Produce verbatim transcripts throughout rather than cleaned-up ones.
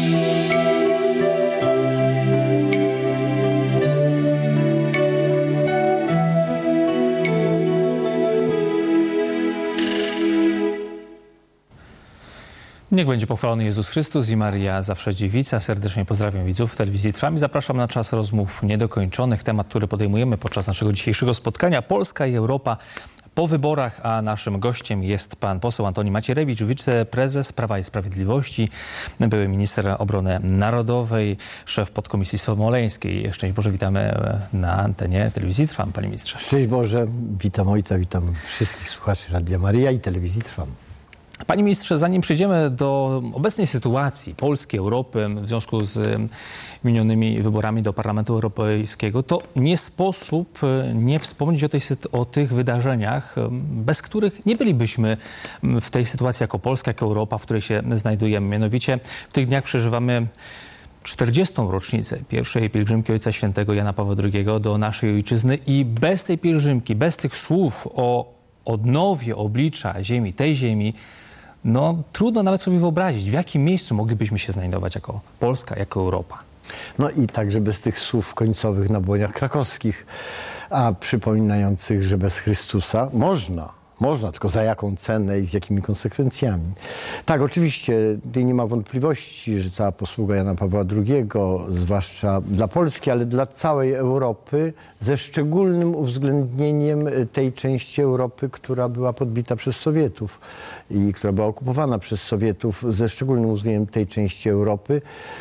Niech będzie pochwalony Jezus Chrystus i Maria zawsze dziewica. Serdecznie pozdrawiam widzów telewizji Trwam i zapraszam na czas rozmów niedokończonych. Temat, który podejmujemy podczas naszego dzisiejszego spotkania: Polska i Europa po wyborach, a naszym gościem jest pan poseł Antoni Macierewicz, wiceprezes Prawa i Sprawiedliwości, były minister obrony narodowej, szef podkomisji smoleńskiej. Szczęść Boże, witamy na antenie telewizji Trwam, panie ministrze. Szczęść Boże, witam ojca, witam wszystkich słuchaczy Radia Maryja i telewizji Trwam. Panie ministrze, zanim przejdziemy do obecnej sytuacji Polski, Europy w związku z minionymi wyborami do Parlamentu Europejskiego, to nie sposób nie wspomnieć o, tej, o tych wydarzeniach, bez których nie bylibyśmy w tej sytuacji jako Polska, jako Europa, w której się znajdujemy. Mianowicie w tych dniach przeżywamy czterdziestą rocznicę pierwszej pielgrzymki Ojca Świętego Jana Pawła drugiego do naszej ojczyzny i bez tej pielgrzymki, bez tych słów o odnowie oblicza ziemi, tej ziemi, no trudno nawet sobie wyobrazić, w jakim miejscu moglibyśmy się znajdować jako Polska, jako Europa. No i także bez tych słów końcowych na błoniach krakowskich, a przypominających, że bez Chrystusa można. Można, tylko za jaką cenę i z jakimi konsekwencjami. Tak, oczywiście nie ma wątpliwości, że cała posługa Jana Pawła drugiego, zwłaszcza dla Polski, ale dla całej Europy, ze szczególnym uwzględnieniem tej części Europy, która była podbita przez Sowietów i która była okupowana przez Sowietów, ze szczególnym uwzględnieniem tej części Europy,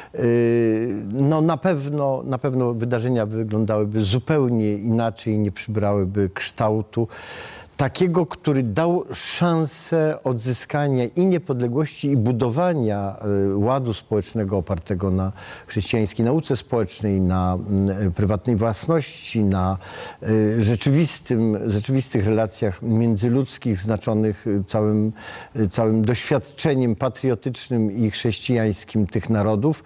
no na pewno, na pewno wydarzenia wyglądałyby zupełnie inaczej, nie przybrałyby kształtu takiego, który dał szansę odzyskania i niepodległości, i budowania ładu społecznego opartego na chrześcijańskiej nauce społecznej, na prywatnej własności, na rzeczywistym, rzeczywistych relacjach międzyludzkich znaczonych całym, całym doświadczeniem patriotycznym i chrześcijańskim tych narodów,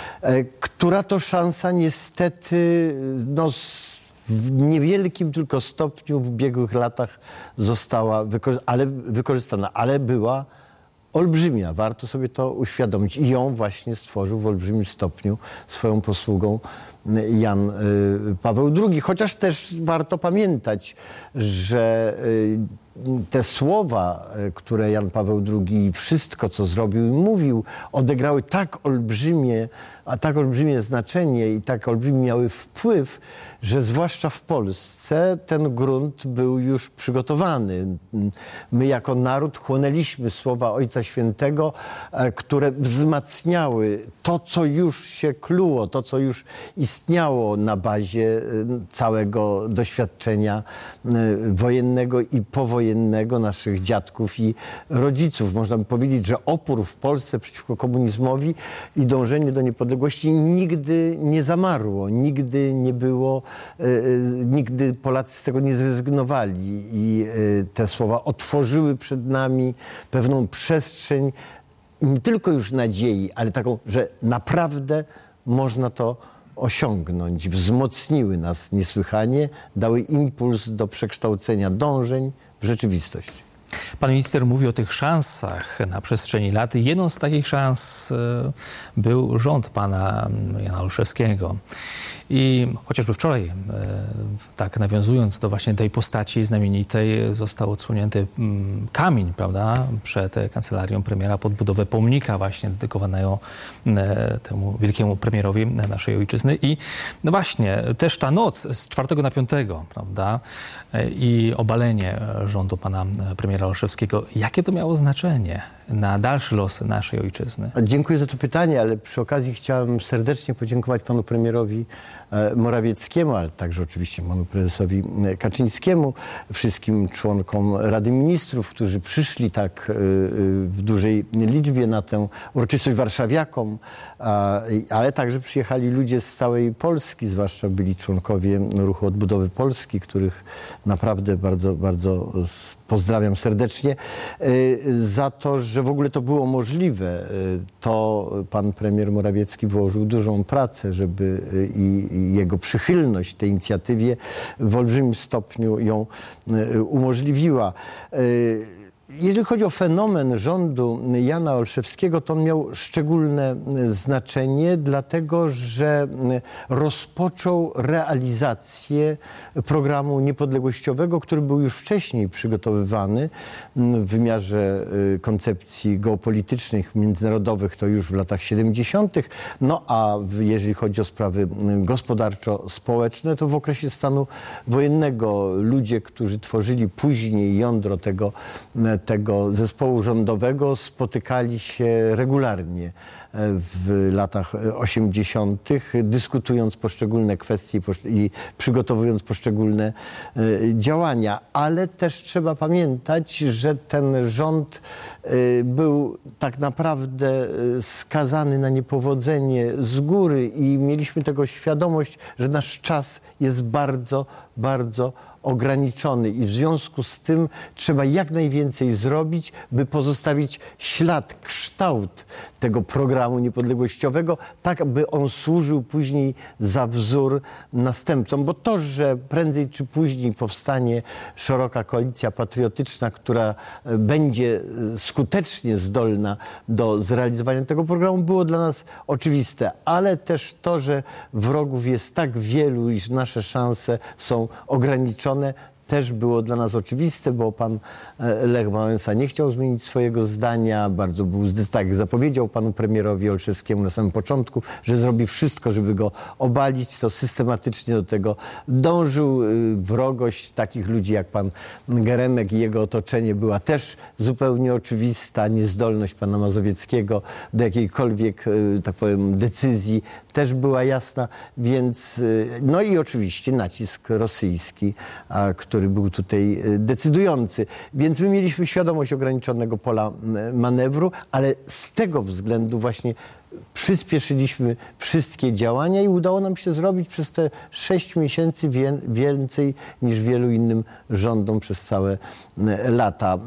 która to szansa niestety no, w niewielkim tylko stopniu w ubiegłych latach została wykorzy- ale, wykorzystana, ale była olbrzymia. Warto sobie to uświadomić. I ją właśnie stworzył w olbrzymim stopniu swoją posługą Jan Paweł drugi. Chociaż też warto pamiętać, że te słowa, które Jan Paweł drugi, wszystko, co zrobił i mówił, odegrały tak olbrzymie, a tak olbrzymie znaczenie i tak olbrzymi miały wpływ, że zwłaszcza w Polsce ten grunt był już przygotowany. My jako naród chłonęliśmy słowa Ojca Świętego, które wzmacniały to, co już się kluło, to, co już istniało na bazie całego doświadczenia wojennego i powojennego naszych dziadków i rodziców. Można by powiedzieć, że opór w Polsce przeciwko komunizmowi i dążenie do niepodległości nigdy nie zamarło, nigdy nie było, nigdy Polacy z tego nie zrezygnowali i te słowa otworzyły przed nami pewną przestrzeń nie tylko już nadziei, ale taką, że naprawdę można to osiągnąć. Wzmocniły nas niesłychanie, dały impuls do przekształcenia dążeń w rzeczywistość. Pan minister mówi o tych szansach na przestrzeni lat. Jedną z takich szans był rząd pana Jana Olszewskiego. I chociażby wczoraj, tak nawiązując do właśnie tej postaci znamienitej, został odsunięty kamień, prawda, przed kancelarią premiera pod budowę pomnika właśnie dedykowanego temu wielkiemu premierowi naszej ojczyzny. I no właśnie, też ta noc z czwartego na piątego, prawda, i obalenie rządu pana premiera Olszewskiego, jakie to miało znaczenie na dalszy los naszej ojczyzny? Dziękuję za to pytanie, ale przy okazji chciałem serdecznie podziękować panu premierowi Morawieckiemu, ale także oczywiście panu prezesowi Kaczyńskiemu, wszystkim członkom Rady Ministrów, którzy przyszli tak w dużej liczbie na tę uroczystość, warszawiakom, ale także przyjechali ludzie z całej Polski, zwłaszcza byli członkowie Ruchu Odbudowy Polski, których naprawdę bardzo, bardzo pozdrawiam serdecznie, za to, że w ogóle to było możliwe. To pan premier Morawiecki włożył dużą pracę, żeby i jego przychylność tej inicjatywie w olbrzymim stopniu ją umożliwiła. Jeżeli chodzi o fenomen rządu Jana Olszewskiego, to on miał szczególne znaczenie, dlatego że rozpoczął realizację programu niepodległościowego, który był już wcześniej przygotowywany w wymiarze koncepcji geopolitycznych, międzynarodowych, to już w latach siedemdziesiątych. No a jeżeli chodzi o sprawy gospodarczo-społeczne, to w okresie stanu wojennego ludzie, którzy tworzyli później jądro tego tego zespołu rządowego, spotykali się regularnie w latach osiemdziesiątych, dyskutując poszczególne kwestie i przygotowując poszczególne działania. Ale też trzeba pamiętać, że ten rząd był tak naprawdę skazany na niepowodzenie z góry i mieliśmy tego świadomość, że nasz czas jest bardzo, bardzo ograniczony i w związku z tym trzeba jak najwięcej zrobić, by pozostawić ślad, kształt tego programu niepodległościowego, tak by on służył później za wzór następcom. Bo to, że prędzej czy później powstanie szeroka koalicja patriotyczna, która będzie skutecznie zdolna do zrealizowania tego programu, było dla nas oczywiste. Ale też to, że wrogów jest tak wielu, iż nasze szanse są ograniczone, też było dla nas oczywiste, bo pan Lech Wałęsa nie chciał zmienić swojego zdania. Bardzo był, tak zapowiedział panu premierowi Olszewskiemu na samym początku, że zrobi wszystko, żeby go obalić. To systematycznie do tego dążył. Wrogość takich ludzi jak pan Geremek i jego otoczenie była też zupełnie oczywista. Niezdolność pana Mazowieckiego do jakiejkolwiek, tak powiem, decyzji też była jasna. Więc, no i oczywiście nacisk rosyjski, który który był tutaj decydujący. Więc my mieliśmy świadomość ograniczonego pola manewru, ale z tego względu właśnie przyspieszyliśmy wszystkie działania i udało nam się zrobić przez te sześć miesięcy wie, więcej niż wielu innym rządom przez całe lata.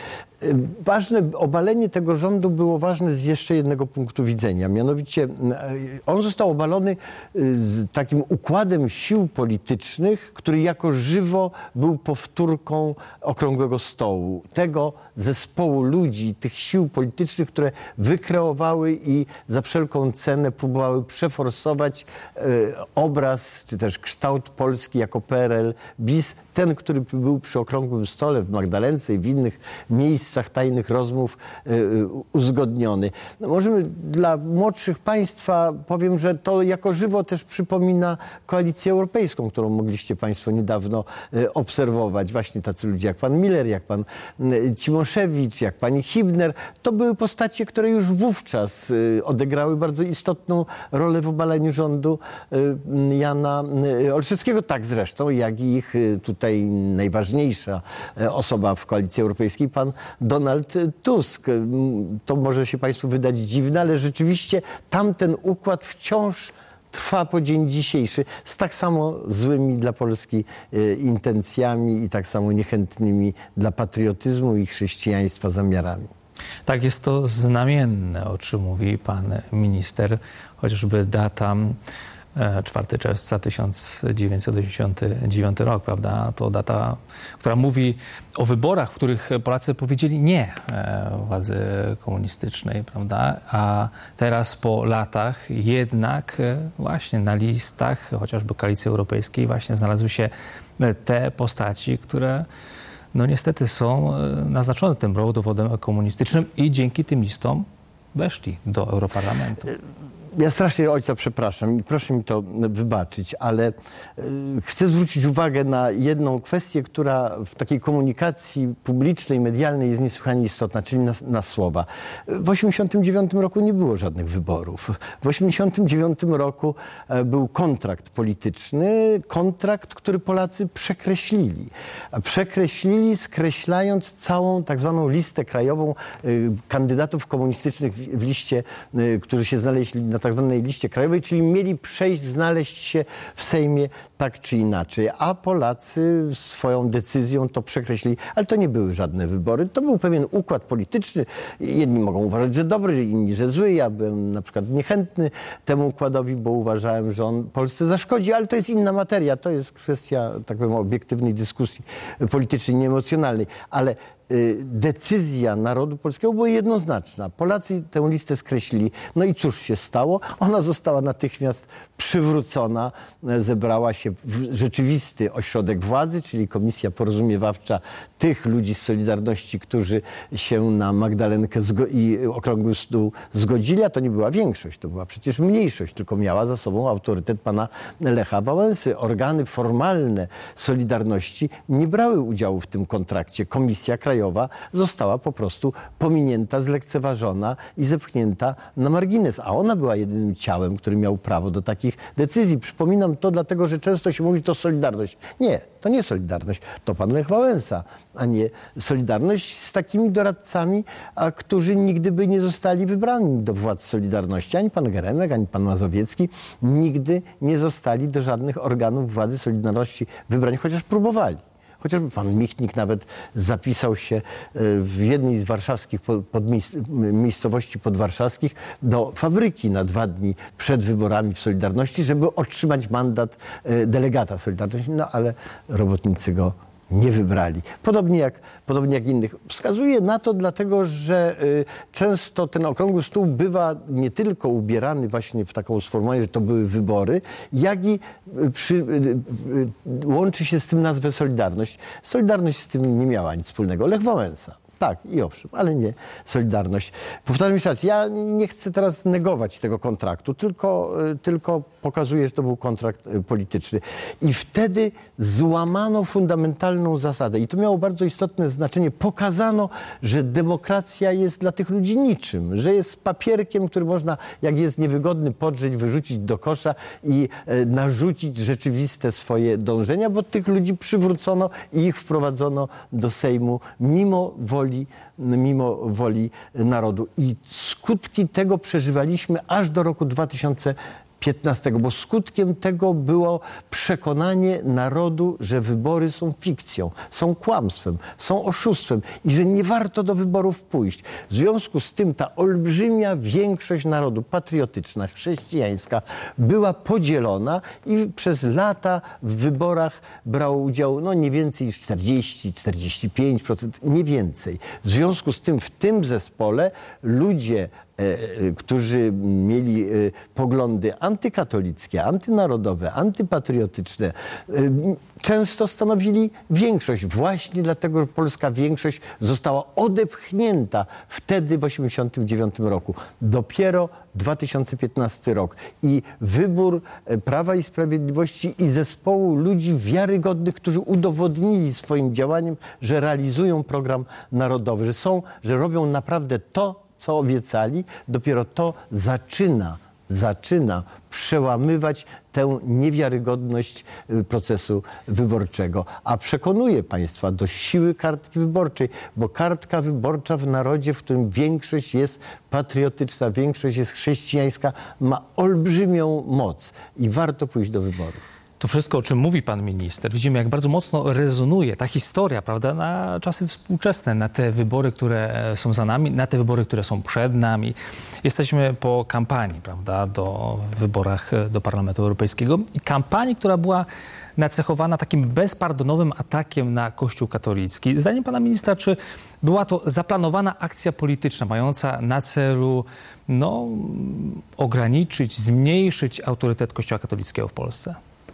Ważne, obalenie tego rządu było ważne z jeszcze jednego punktu widzenia. Mianowicie on został obalony takim układem sił politycznych, który jako żywo był powtórką Okrągłego Stołu. Tego zespołu ludzi, tych sił politycznych, które wykreowały i za wszelką cenę próbowały przeforsować obraz, czy też kształt Polski jako P R L bis. Ten, który był przy Okrągłym Stole w Magdalence i w innych miejscach tajnych rozmów uzgodniony. No, możemy dla młodszych państwa powiem, że to jako żywo też przypomina Koalicję Europejską, którą mogliście państwo niedawno obserwować. Właśnie tacy ludzie jak pan Miller, jak pan Cimoszewicz, jak pani Hibner. To były postacie, które już wówczas odegrały bardzo istotną rolę w obaleniu rządu Jana Olszewskiego. Tak zresztą, jak i ich tutaj najważniejsza osoba w Koalicji Europejskiej, pan Donald Tusk. To może się państwu wydać dziwne, ale rzeczywiście tamten układ wciąż trwa po dzień dzisiejszy z tak samo złymi dla Polski intencjami i tak samo niechętnymi dla patriotyzmu i chrześcijaństwa zamiarami. Tak, jest to znamienne, o czym mówi pan minister, chociażby data czwartego czerwca tysiąc dziewięćset osiemdziesiąty dziewiąty rok, prawda? To data, która mówi o wyborach, w których Polacy powiedzieli nie władzy komunistycznej, prawda? A teraz po latach jednak właśnie na listach chociażby Koalicji Europejskiej właśnie znalazły się te postaci, które no niestety są naznaczone tym rodowodem komunistycznym i dzięki tym listom weszli do Europarlamentu. Ja strasznie ojca przepraszam i proszę mi to wybaczyć, ale chcę zwrócić uwagę na jedną kwestię, która w takiej komunikacji publicznej, medialnej jest niesłychanie istotna, czyli na, na słowa. W osiemdziesiątym dziewiątym roku nie było żadnych wyborów. W osiemdziesiątym dziewiątym roku był kontrakt polityczny, kontrakt, który Polacy przekreślili. Przekreślili, skreślając całą tak zwaną listę krajową kandydatów komunistycznych w liście, którzy się znaleźli na tak zwanej liście krajowej, czyli mieli przejść, znaleźć się w Sejmie tak czy inaczej. A Polacy swoją decyzją to przekreślili. Ale to nie były żadne wybory. To był pewien układ polityczny. Jedni mogą uważać, że dobry, inni, że zły. Ja byłem na przykład niechętny temu układowi, bo uważałem, że on Polsce zaszkodzi, ale to jest inna materia. To jest kwestia, tak powiem, obiektywnej dyskusji politycznej, nieemocjonalnej. Ale decyzja narodu polskiego była jednoznaczna. Polacy tę listę skreślili. No i cóż się stało? Ona została natychmiast przywrócona. Zebrała się w rzeczywisty ośrodek władzy, czyli komisja porozumiewawcza tych ludzi z Solidarności, którzy się na Magdalenkę i okrągły stół zgodzili, a to nie była większość, to była przecież mniejszość, tylko miała za sobą autorytet pana Lecha Wałęsy. Organy formalne Solidarności nie brały udziału w tym kontrakcie. Komisja Krajowa została po prostu pominięta, zlekceważona i zepchnięta na margines, a ona była jedynym ciałem, który miał prawo do takich decyzji. Przypominam to dlatego, że często się mówi, to Solidarność. Nie, to nie Solidarność, to pan Lech Wałęsa, a nie Solidarność z takimi doradcami, a którzy nigdy by nie zostali wybrani do władz Solidarności. Ani pan Geremek, ani pan Mazowiecki nigdy nie zostali do żadnych organów władzy Solidarności wybrani, chociaż próbowali. Chociażby pan Michnik nawet zapisał się w jednej z warszawskich miejscowości podwarszawskich do fabryki na dwa dni przed wyborami w Solidarności, żeby otrzymać mandat delegata Solidarności. No ale robotnicy go nie wybrali. Podobnie jak, podobnie jak innych. Wskazuje na to dlatego, że y, często ten okrągły stół bywa nie tylko ubierany właśnie w taką sformułowanie, że to były wybory, jak i y, przy, y, y, łączy się z tym nazwę Solidarność. Solidarność z tym nie miała nic wspólnego. Lech Wałęsa. Tak, i owszem, ale nie Solidarność. Powtarzam jeszcze raz, ja nie chcę teraz negować tego kontraktu, tylko, tylko pokazuję, że to był kontrakt polityczny. I wtedy złamano fundamentalną zasadę. I to miało bardzo istotne znaczenie. Pokazano, że demokracja jest dla tych ludzi niczym, że jest papierkiem, który można, jak jest niewygodny, podrzeć, wyrzucić do kosza i e, narzucić rzeczywiste swoje dążenia, bo tych ludzi przywrócono i ich wprowadzono do Sejmu mimo woli mimo woli narodu. I skutki tego przeżywaliśmy aż do roku dwa tysiące piętnastego, bo skutkiem tego było przekonanie narodu, że wybory są fikcją, są kłamstwem, są oszustwem i że nie warto do wyborów pójść. W związku z tym ta olbrzymia większość narodu patriotyczna, chrześcijańska była podzielona i przez lata w wyborach brało udział no nie więcej niż czterdzieści do czterdziestu pięciu procent, nie więcej. W związku z tym w tym zespole ludzie, którzy mieli poglądy antykatolickie, antynarodowe, antypatriotyczne, często stanowili większość. Właśnie dlatego, że polska większość została odepchnięta wtedy w osiemdziesiątym dziewiątym roku. Dopiero dwa tysiące piętnasty rok. I wybór Prawa i Sprawiedliwości i zespołu ludzi wiarygodnych, którzy udowodnili swoim działaniem, że realizują program narodowy, że są, że robią naprawdę to, co obiecali, dopiero to zaczyna, zaczyna przełamywać tę niewiarygodność procesu wyborczego. A przekonuje państwa do siły kartki wyborczej, bo kartka wyborcza w narodzie, w którym większość jest patriotyczna, większość jest chrześcijańska, ma olbrzymią moc i warto pójść do wyborów. To wszystko, o czym mówi pan minister, widzimy, jak bardzo mocno rezonuje ta historia, prawda, na czasy współczesne, na te wybory, które są za nami, na te wybory, które są przed nami. Jesteśmy po kampanii, prawda, do wyborach do Parlamentu Europejskiego i kampanii, która była nacechowana takim bezpardonowym atakiem na Kościół katolicki. Zdaniem pana ministra, czy była to zaplanowana akcja polityczna mająca na celu no, ograniczyć, zmniejszyć autorytet Kościoła katolickiego w Polsce?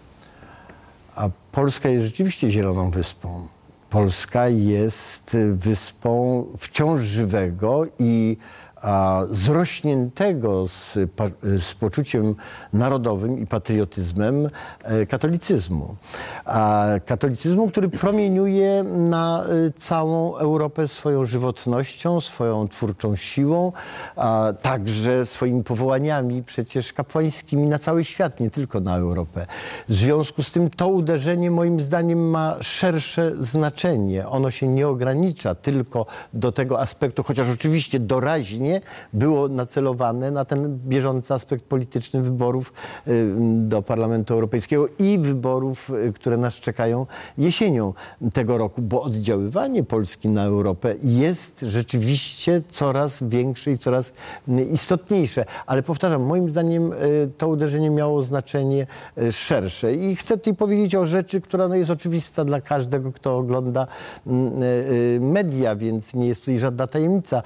A Polska jest rzeczywiście zieloną wyspą. Polska jest wyspą wciąż żywego i a, zrośniętego z, z poczuciem narodowym i patriotyzmem e, katolicyzmu. A, katolicyzmu, który promieniuje na e, całą Europę swoją żywotnością, swoją twórczą siłą, a, także swoimi powołaniami przecież kapłańskimi na cały świat, nie tylko na Europę. W związku z tym to uderzenie moim zdaniem ma szersze znaczenie. Ono się nie ogranicza tylko do tego aspektu, chociaż oczywiście doraźnie działanie było nacelowane na ten bieżący aspekt polityczny wyborów do Parlamentu Europejskiego i wyborów, które nas czekają jesienią tego roku, bo oddziaływanie Polski na Europę jest rzeczywiście coraz większe i coraz istotniejsze. Ale powtarzam, moim zdaniem to uderzenie miało znaczenie szersze. I chcę tutaj powiedzieć o rzeczy, która no jest oczywista dla każdego, kto ogląda media, więc nie jest tutaj żadna tajemnica.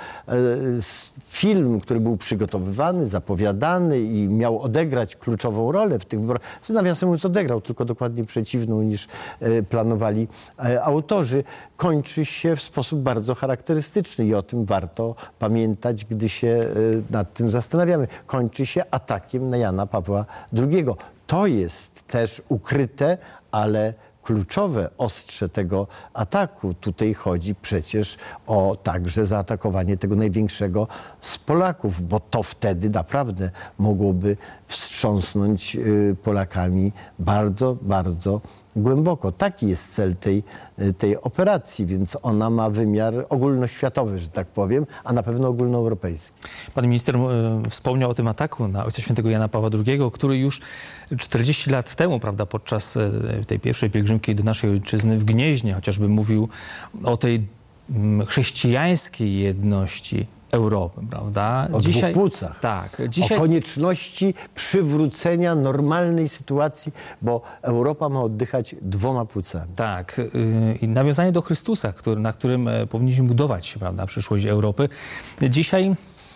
Film, który był przygotowywany, zapowiadany i miał odegrać kluczową rolę w tych wyborach, co nawiasem mówiąc odegrał, tylko dokładnie przeciwną niż planowali autorzy, kończy się w sposób bardzo charakterystyczny i o tym warto pamiętać, gdy się nad tym zastanawiamy. Kończy się atakiem na Jana Pawła drugiego. To jest też ukryte, ale kluczowe ostrze tego ataku. Tutaj chodzi przecież o także zaatakowanie tego największego z Polaków, bo to wtedy naprawdę mogłoby wstrząsnąć Polakami bardzo, bardzo głęboko. Taki jest cel tej, tej operacji, więc ona ma wymiar ogólnoświatowy, że tak powiem, a na pewno ogólnoeuropejski. Pan minister wspomniał o tym ataku na Ojca Świętego Jana Pawła drugiego, który już czterdzieści lat temu, prawda, podczas tej pierwszej pielgrzymki do naszej ojczyzny w Gnieźnie chociażby mówił o tej chrześcijańskiej jedności Europy, prawda? O Dzisiaj, dwóch płucach. Tak. Dzisiaj... O konieczności przywrócenia normalnej sytuacji, bo Europa ma oddychać dwoma płucami. Tak. I nawiązanie do Chrystusa, który, na którym powinniśmy budować, prawda, przyszłość Europy. Dzisiaj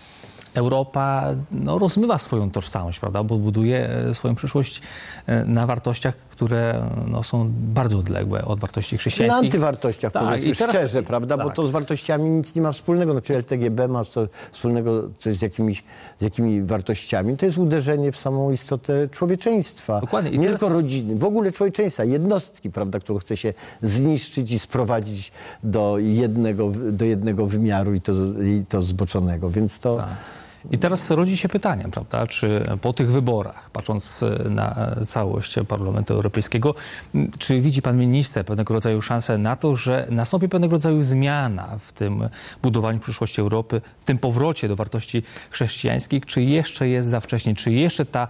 Europa no, rozmywa swoją tożsamość, prawda, bo buduje swoją przyszłość na wartościach, które no, są bardzo odległe od wartości chrześcijańskich. Na antywartościach, tak, powiedzmy teraz, szczerze, prawda, tak. Bo to z wartościami nic nie ma wspólnego. No, czy L T G B ma to wspólnego coś z jakimiś, z jakimi wartościami? To jest uderzenie w samą istotę człowieczeństwa. Dokładnie. I nie teraz... tylko rodziny, w ogóle człowieczeństwa, jednostki, prawda, którą chce się zniszczyć i sprowadzić do jednego, do jednego wymiaru i to, i to zboczonego, więc to... Tak. I teraz rodzi się pytanie, prawda, czy po tych wyborach, patrząc na całość Parlamentu Europejskiego, czy widzi pan minister pewnego rodzaju szansę na to, że nastąpi pewnego rodzaju zmiana w tym budowaniu przyszłości Europy, w tym powrocie do wartości chrześcijańskich, czy jeszcze jest za wcześnie, czy jeszcze ta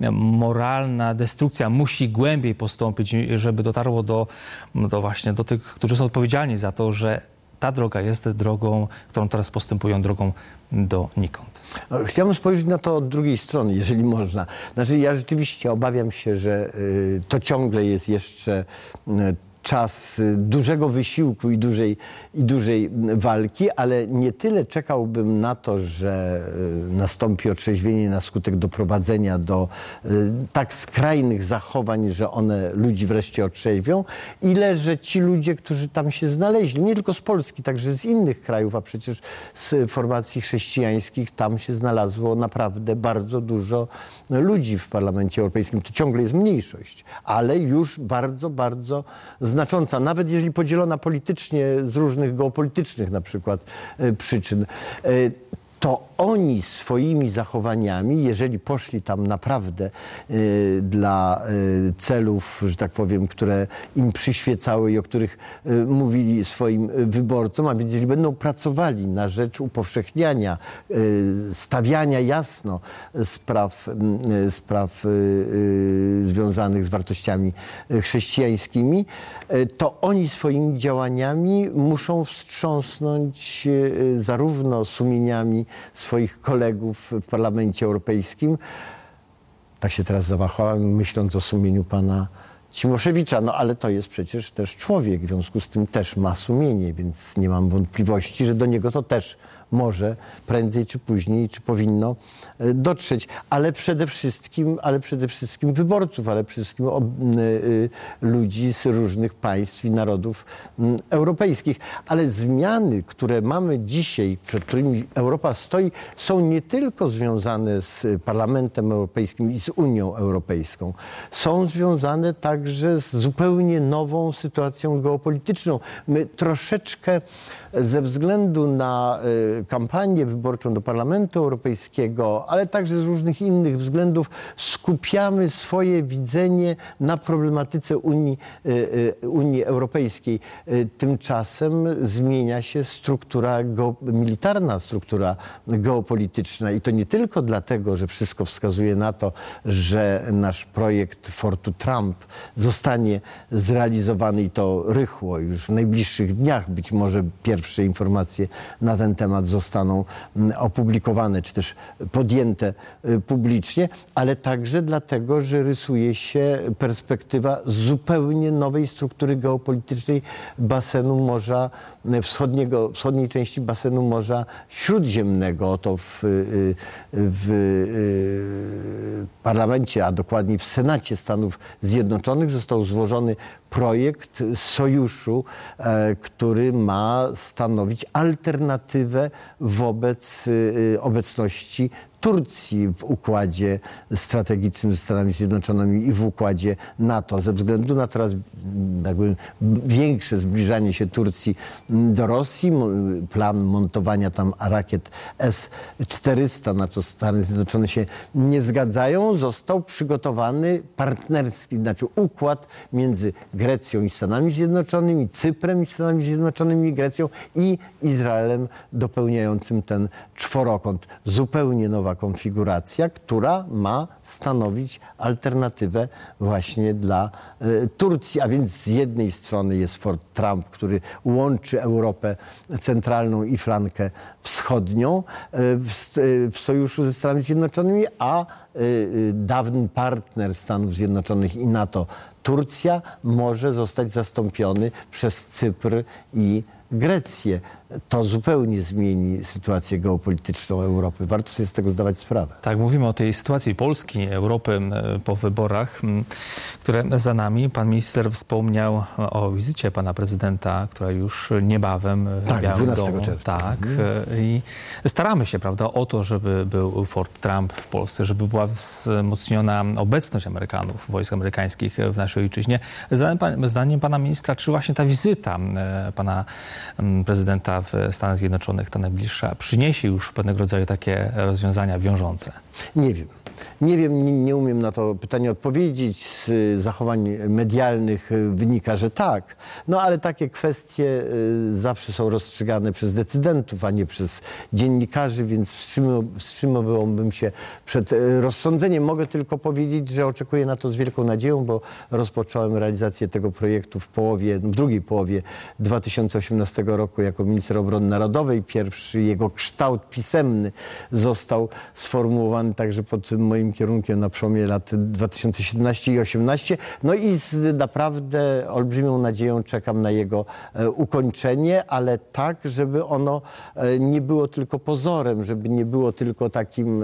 moralna destrukcja musi głębiej postąpić, żeby dotarło do, do właśnie do tych, którzy są odpowiedzialni za to, że ta droga jest drogą, którą teraz postępują, drogą donikąd. Chciałbym spojrzeć na to od drugiej strony, jeżeli można. Znaczy, ja rzeczywiście obawiam się, że y, to ciągle jest jeszcze y, czas dużego wysiłku i dużej, i dużej walki, ale nie tyle czekałbym na to, że nastąpi otrzeźwienie na skutek doprowadzenia do tak skrajnych zachowań, że one ludzi wreszcie otrzeźwią, ile że ci ludzie, którzy tam się znaleźli, nie tylko z Polski, także z innych krajów, a przecież z formacji chrześcijańskich tam się znalazło naprawdę bardzo dużo ludzi w Parlamencie Europejskim. To ciągle jest mniejszość, ale już bardzo, bardzo znacząca, nawet jeżeli podzielona politycznie z różnych geopolitycznych na przykład przyczyn, to oni swoimi zachowaniami, jeżeli poszli tam naprawdę y, dla y, celów, że tak powiem, które im przyświecały i o których y, mówili swoim wyborcom, a więc jeżeli będą pracowali na rzecz upowszechniania, y, stawiania jasno spraw, y, spraw y, y, związanych z wartościami chrześcijańskimi, y, to oni swoimi działaniami muszą wstrząsnąć y, zarówno sumieniami swoich kolegów w Parlamencie Europejskim. Tak się teraz zawahałem, myśląc o sumieniu pana Cimoszewicza. No ale to jest przecież też człowiek, w związku z tym też ma sumienie, więc nie mam wątpliwości, że do niego to też może prędzej czy później, czy powinno dotrzeć. Ale przede wszystkim, ale przede wszystkim wyborców, ale przede wszystkim ob, y, ludzi z różnych państw i narodów y, europejskich. Ale zmiany, które mamy dzisiaj, przed którymi Europa stoi, są nie tylko związane z Parlamentem Europejskim i z Unią Europejską. Są związane także z zupełnie nową sytuacją geopolityczną. My troszeczkę ze względu na y, kampanię wyborczą do Parlamentu Europejskiego, ale także z różnych innych względów skupiamy swoje widzenie na problematyce Unii, Unii Europejskiej. Tymczasem zmienia się struktura militarna, struktura geopolityczna i to nie tylko dlatego, że wszystko wskazuje na to, że nasz projekt Fortu Trump zostanie zrealizowany i to rychło, już w najbliższych dniach być może pierwsze informacje na ten temat zostaną opublikowane, czy też podjęte publicznie, ale także dlatego, że rysuje się perspektywa zupełnie nowej struktury geopolitycznej basenu Morza Wschodniego, wschodniej części basenu Morza Śródziemnego. Oto w, w parlamencie, a dokładniej w Senacie Stanów Zjednoczonych został złożony projekt sojuszu, który ma stanowić alternatywę wobec obecności Turcji w układzie strategicznym ze Stanami Zjednoczonymi i w układzie NATO. Ze względu na coraz jakby większe zbliżanie się Turcji do Rosji, plan montowania tam rakiet S czterysta, na co Stany Zjednoczone się nie zgadzają, został przygotowany partnerski, znaczy układ między Grecją i Stanami Zjednoczonymi, Cyprem i Stanami Zjednoczonymi, Grecją i Izraelem dopełniającym ten czworokąt. Zupełnie nowa konfiguracja, która ma stanowić alternatywę właśnie dla y, Turcji. A więc z jednej strony jest Fort Trump, który łączy Europę centralną i flankę wschodnią y, w, y, w sojuszu ze Stanami Zjednoczonymi, a y, y, dawny partner Stanów Zjednoczonych i NATO, Turcja, może zostać zastąpiony przez Cypr i Grecję. To zupełnie zmieni sytuację geopolityczną Europy. Warto sobie z tego zdawać sprawę. Tak, mówimy o tej sytuacji Polski, Europy po wyborach, które za nami. Pan minister wspomniał o wizycie pana prezydenta, która już niebawem w tak, Białym Domu. czerwca. Tak, i staramy się, prawda, o to, żeby był Fort Trump w Polsce, żeby była wzmocniona obecność Amerykanów, wojsk amerykańskich w naszej ojczyźnie. Zdaniem, zdaniem pana ministra, czy właśnie ta wizyta pana prezydenta w Stanach Zjednoczonych, ta najbliższa, przyniesie już pewnego rodzaju takie rozwiązania wiążące? Nie wiem. Nie wiem, nie, nie umiem na to pytanie odpowiedzieć. Z zachowań medialnych wynika, że tak. No ale takie kwestie zawsze są rozstrzygane przez decydentów, a nie przez dziennikarzy, więc wstrzymywałbym się przed rozsądzeniem. Mogę tylko powiedzieć, że oczekuję na to z wielką nadzieją, bo rozpocząłem realizację tego projektu w połowie, w drugiej połowie dwa tysiące osiemnastego roku jako minister obrony narodowej. Pierwszy jego kształt pisemny został sformułowany także pod moim kierunkiem na przełomie lat dwa tysiące siedemnastego i osiemnastego. No i z naprawdę olbrzymią nadzieją czekam na jego e, ukończenie, ale tak, żeby ono e, nie było tylko pozorem, żeby nie było tylko takim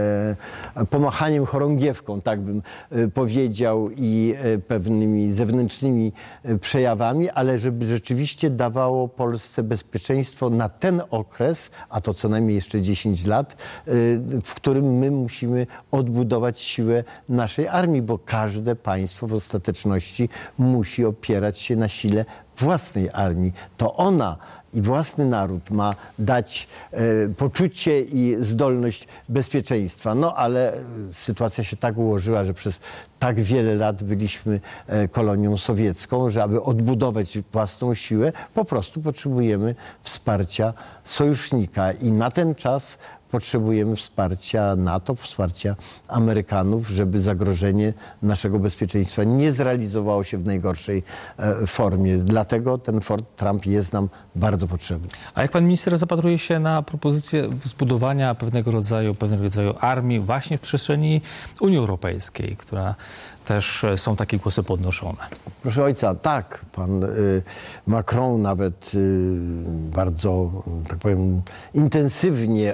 e, pomachaniem chorągiewką, tak bym e, powiedział, i e, pewnymi zewnętrznymi e, przejawami, ale żeby rzeczywiście dawało Polsce bezpieczeństwo na ten okres, a to co najmniej jeszcze dziesięć lat, e, w którym my musimy odbudować siłę naszej armii, bo każde państwo w ostateczności musi opierać się na sile własnej armii. To ona i własny naród ma dać e, poczucie i zdolność bezpieczeństwa. No ale sytuacja się tak ułożyła, że przez tak wiele lat byliśmy e, kolonią sowiecką, że aby odbudować własną siłę, po prostu potrzebujemy wsparcia sojusznika i na ten czas potrzebujemy wsparcia NATO, wsparcia Amerykanów, żeby zagrożenie naszego bezpieczeństwa nie zrealizowało się w najgorszej e, formie. Dlatego ten Fort Trump jest nam bardzo potrzebny. A jak pan minister zapatruje się na propozycję zbudowania pewnego rodzaju, pewnego rodzaju armii właśnie w przestrzeni Unii Europejskiej, która też są takie głosy podnoszone? Proszę ojca, tak. Pan y, Macron nawet y, bardzo, tak powiem, intensywnie o tym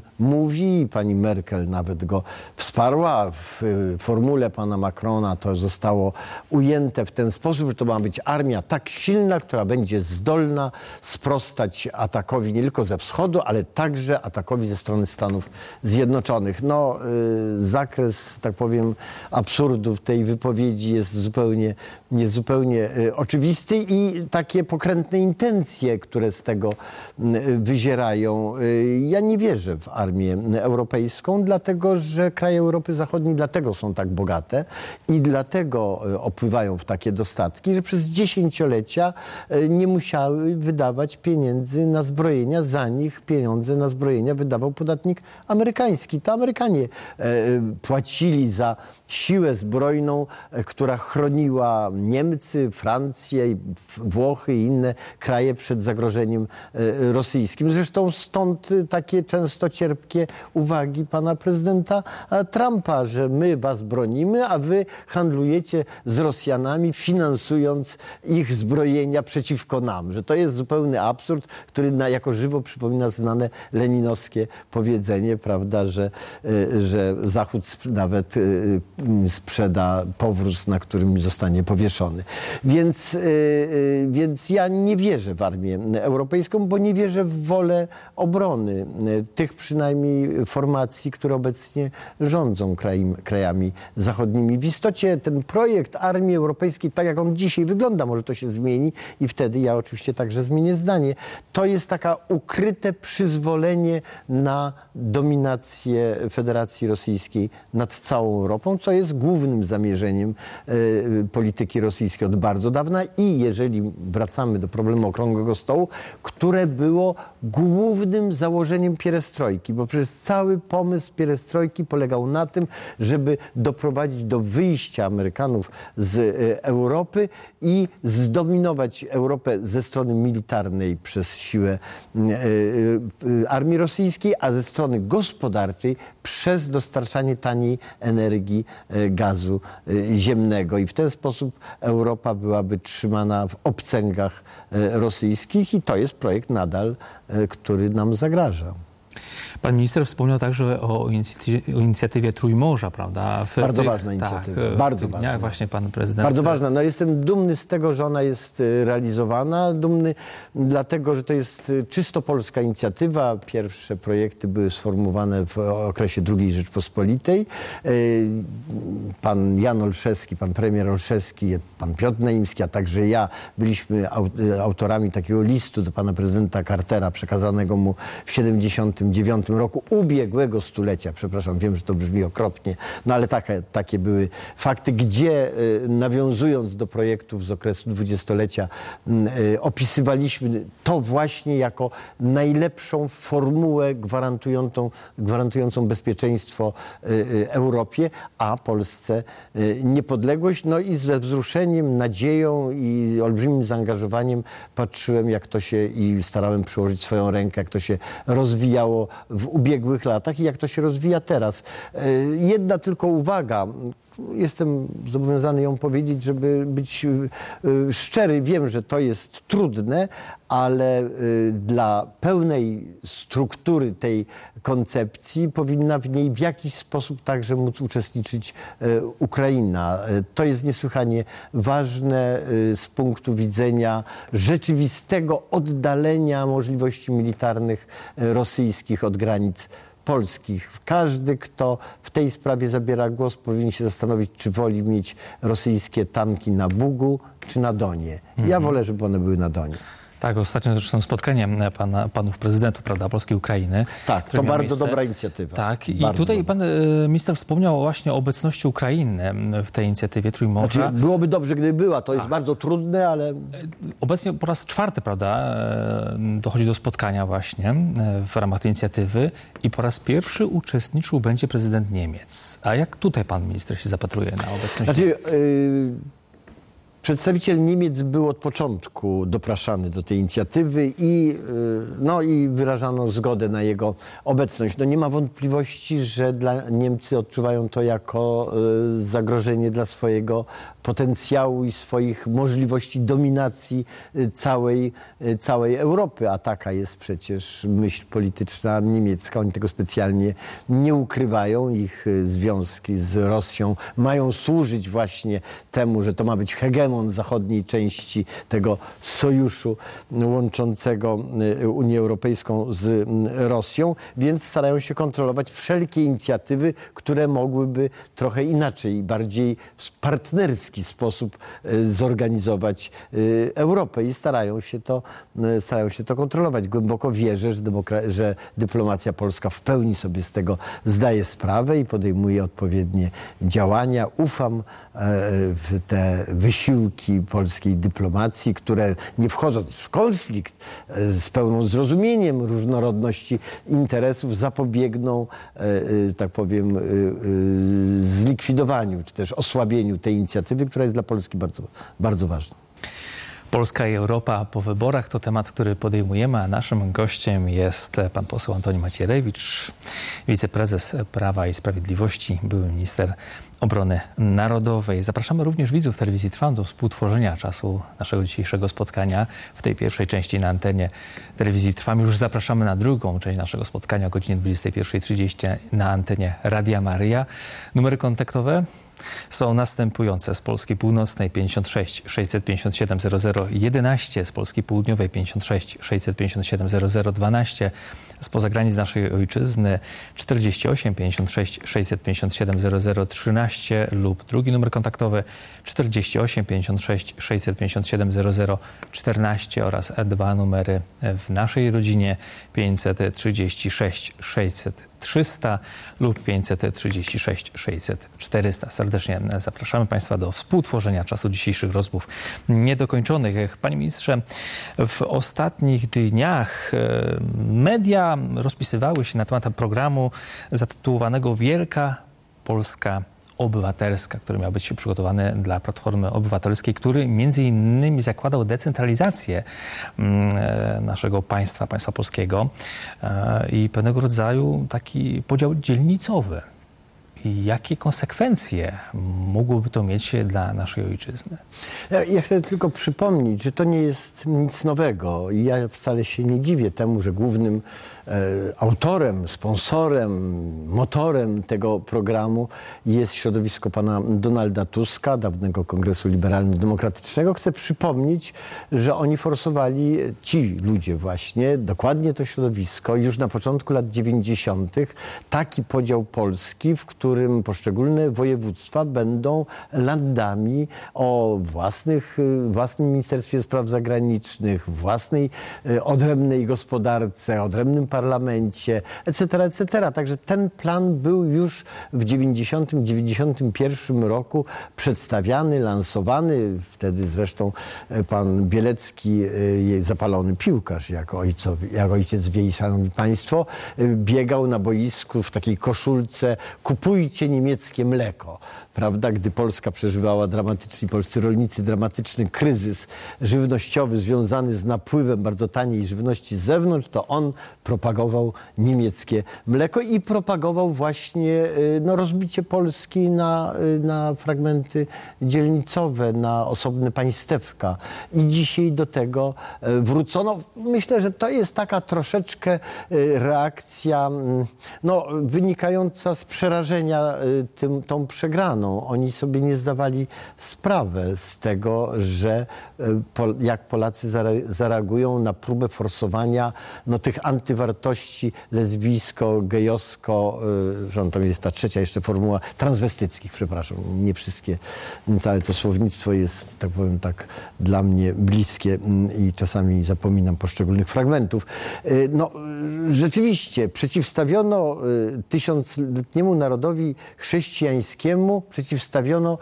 mówi. Pani Merkel nawet go wsparła. W formule pana Macrona to zostało ujęte w ten sposób, że to ma być armia tak silna, która będzie zdolna sprostać atakowi nie tylko ze wschodu, ale także atakowi ze strony Stanów Zjednoczonych. No, y, zakres, tak powiem, absurdów tej wypowiedzi jest zupełnie, jest zupełnie y, oczywisty i takie pokrętne intencje, które z tego y, wyzierają. Y, ja nie wierzę w armię europejską, dlatego że kraje Europy Zachodniej dlatego są tak bogate i dlatego y, opływają w takie dostatki, że przez dziesięciolecia y, nie musiały wydawać pieniędzy na zbrojenia. Za nich pieniądze na zbrojenia wydawał podatnik amerykański. To Amerykanie y, płacili za siłę zbrojną, która chroniła Niemcy, Francję, Włochy i inne kraje przed zagrożeniem rosyjskim. Zresztą stąd takie często cierpkie uwagi pana prezydenta Trumpa, że my was bronimy, a wy handlujecie z Rosjanami, finansując ich zbrojenia przeciwko nam. Że to jest zupełny absurd, który na, jako żywo przypomina znane leninowskie powiedzenie, prawda, że, że Zachód nawet sprzeda powróz, na którym zostanie powieszony. Więc, yy, więc ja nie wierzę w armię europejską, bo nie wierzę w wolę obrony yy, tych przynajmniej formacji, które obecnie rządzą kraj, krajami zachodnimi. W istocie ten projekt armii europejskiej, tak jak on dzisiaj wygląda, może to się zmieni i wtedy ja oczywiście także zmienię zdanie, to jest taka ukryte przyzwolenie na dominację Federacji Rosyjskiej nad całą Europą, co jest głównym zamierzeniem y, polityki rosyjskiej od bardzo dawna i jeżeli wracamy do problemu okrągłego stołu, które było głównym założeniem pierestrojki, bo przecież cały pomysł pierestrojki polegał na tym, żeby doprowadzić do wyjścia Amerykanów z y, Europy i zdominować Europę ze strony militarnej przez siłę y, y, armii rosyjskiej, a ze strony gospodarczej przez dostarczanie taniej energii, gazu ziemnego i w ten sposób Europa byłaby trzymana w obcęgach rosyjskich i to jest projekt nadal, który nam zagraża. Pan minister wspomniał także o inicjatywie, o inicjatywie Trójmorza, prawda? W bardzo tych, ważna inicjatywa. Tak, bardzo w ważna. Właśnie pan prezydent. Bardzo ważna. No, jestem dumny z tego, że ona jest realizowana. Dumny dlatego, że to jest czysto polska inicjatywa. Pierwsze projekty były sformułowane w okresie drugiej Rzeczpospolitej. Pan Jan Olszewski, pan premier Olszewski, pan Piotr Naimski, a także ja byliśmy autorami takiego listu do pana prezydenta Cartera przekazanego mu w siedemdziesiątym dziewiątym roku ubiegłego stulecia, przepraszam, wiem, że to brzmi okropnie, no ale takie, takie były fakty, gdzie y, nawiązując do projektów z okresu dwudziestolecia y, opisywaliśmy to właśnie jako najlepszą formułę gwarantującą, gwarantującą bezpieczeństwo y, y, Europie, a Polsce y, niepodległość. No i ze wzruszeniem, nadzieją i olbrzymim zaangażowaniem patrzyłem, jak to się i starałem przyłożyć swoją rękę, jak to się rozwijało w ubiegłych latach i jak to się rozwija teraz. Jedna tylko uwaga. Jestem zobowiązany ją powiedzieć, żeby być szczery. Wiem, że to jest trudne, ale dla pełnej struktury tej koncepcji powinna w niej w jakiś sposób także móc uczestniczyć Ukraina. To jest niesłychanie ważne z punktu widzenia rzeczywistego oddalenia możliwości militarnych rosyjskich od granic polskich. Każdy, kto w tej sprawie zabiera głos, powinien się zastanowić, czy woli mieć rosyjskie tanki na Bugu, czy na Donie. Ja mhm. wolę, żeby one były na Donie. Tak, ostatnio zresztą spotkanie pana, panów prezydentów, prawda, Polski i Ukrainy. Tak, to bardzo miejsce. dobra inicjatywa. Tak, i bardzo tutaj dobra. pan minister wspomniał właśnie o obecności Ukrainy w tej inicjatywie Trójmorza. Znaczy, byłoby dobrze, gdyby była. To jest Ach. bardzo trudne, ale... Obecnie po raz czwarty, prawda, dochodzi do spotkania właśnie w ramach tej inicjatywy i po raz pierwszy uczestniczył będzie prezydent Niemiec. A jak tutaj pan minister się zapatruje na obecność znaczy, Niemiec? Yy... Przedstawiciel Niemiec był od początku dopraszany do tej inicjatywy i, no, i wyrażano zgodę na jego obecność. No, nie ma wątpliwości, że dla Niemcy odczuwają to jako zagrożenie dla swojego potencjału i swoich możliwości dominacji całej, całej Europy, a taka jest przecież myśl polityczna niemiecka. Oni tego specjalnie nie ukrywają. Ich związki z Rosją mają służyć właśnie temu, że to ma być hegemon zachodniej części tego sojuszu łączącego Unię Europejską z Rosją, więc starają się kontrolować wszelkie inicjatywy, które mogłyby trochę inaczej, bardziej w partnerski sposób zorganizować Europę i starają się to, starają się to kontrolować. Głęboko wierzę, że, demokra- że dyplomacja polska w pełni sobie z tego zdaje sprawę i podejmuje odpowiednie działania. Ufam w te wysiłki polskiej dyplomacji, które nie wchodząc w konflikt, z pełną zrozumieniem różnorodności interesów zapobiegną, tak powiem, zlikwidowaniu czy też osłabieniu tej inicjatywy, która jest dla Polski bardzo, bardzo ważna. Polska i Europa po wyborach to temat, który podejmujemy, a naszym gościem jest pan poseł Antoni Macierewicz, wiceprezes Prawa i Sprawiedliwości, były minister obrony narodowej. Zapraszamy również widzów telewizji Trwam do współtworzenia czasu naszego dzisiejszego spotkania. W tej pierwszej części na antenie telewizji Trwam już zapraszamy na drugą część naszego spotkania o godzinie dwudziestej pierwszej trzydzieści na antenie Radia Maryja. Numery kontaktowe są następujące: z Polski Północnej pięćdziesiąt sześć sześćset pięćdziesiąt siedem zero zero jedenaście, z Polski Południowej pięćdziesiąt sześć sześćset pięćdziesiąt siedem zero zero dwanaście, spoza granic naszej ojczyzny czterdzieści osiem pięćdziesiąt sześć sześćset pięćdziesiąt siedem zero zero trzynaście lub drugi numer kontaktowy czterdzieści osiem pięćdziesiąt sześć sześćset pięćdziesiąt siedem zero zero czternaście oraz dwa numery w naszej rodzinie pięćset trzydzieści sześć sześćset trzysta lub pięćset trzydzieści sześć sześćset czterysta. Serdecznie zapraszamy Państwa do współtworzenia czasu dzisiejszych rozmów niedokończonych. Panie ministrze, w ostatnich dniach media rozpisywały się na temat programu zatytułowanego Wielka Polska Obywatelska, który miał być przygotowany dla Platformy Obywatelskiej, który między innymi zakładał decentralizację naszego państwa, państwa polskiego i pewnego rodzaju taki podział dzielnicowy. I jakie konsekwencje mogłoby to mieć dla naszej ojczyzny? Ja, ja chcę tylko przypomnieć, że to nie jest nic nowego i ja wcale się nie dziwię temu, że głównym e, autorem, sponsorem, motorem tego programu jest środowisko pana Donalda Tuska, dawnego Kongresu Liberalno-Demokratycznego. Chcę przypomnieć, że oni forsowali, ci ludzie właśnie, dokładnie to środowisko, już na początku lat dziewięćdziesiątych taki podział Polski, w którym którym poszczególne województwa będą landami o własnych, własnym Ministerstwie Spraw Zagranicznych, własnej odrębnej gospodarce, odrębnym parlamencie, et cetera, et cetera. Także ten plan był już w dziewięćdziesiątym dziewięćdziesiątym pierwszym roku przedstawiany, lansowany. Wtedy zresztą pan Bielecki, zapalony piłkarz, jak, ojcowi, jak ojciec wie i szanowni państwo, biegał na boisku w takiej koszulce "Kupujcie niemieckie mleko", prawda? Gdy Polska przeżywała dramatyczny, polscy rolnicy dramatyczny kryzys żywnościowy związany z napływem bardzo taniej żywności z zewnątrz, to on propagował niemieckie mleko i propagował właśnie no, rozbicie Polski na, na fragmenty dzielnicowe, na osobne państewka. I dzisiaj do tego wrócono. Myślę, że to jest taka troszeczkę reakcja no, wynikająca z przerażenia tym, tą przegraną. Oni sobie nie zdawali sprawy z tego, że jak Polacy zareagują na próbę forsowania no, tych antywartości lesbijsko, gejowsko, że tam jest ta trzecia jeszcze formuła, transwestyckich, przepraszam. Nie wszystkie, całe to słownictwo jest, tak powiem tak, dla mnie bliskie i czasami zapominam poszczególnych fragmentów. No, rzeczywiście przeciwstawiono tysiącletniemu narodowi narodowi chrześcijańskiemu przeciwstawiono,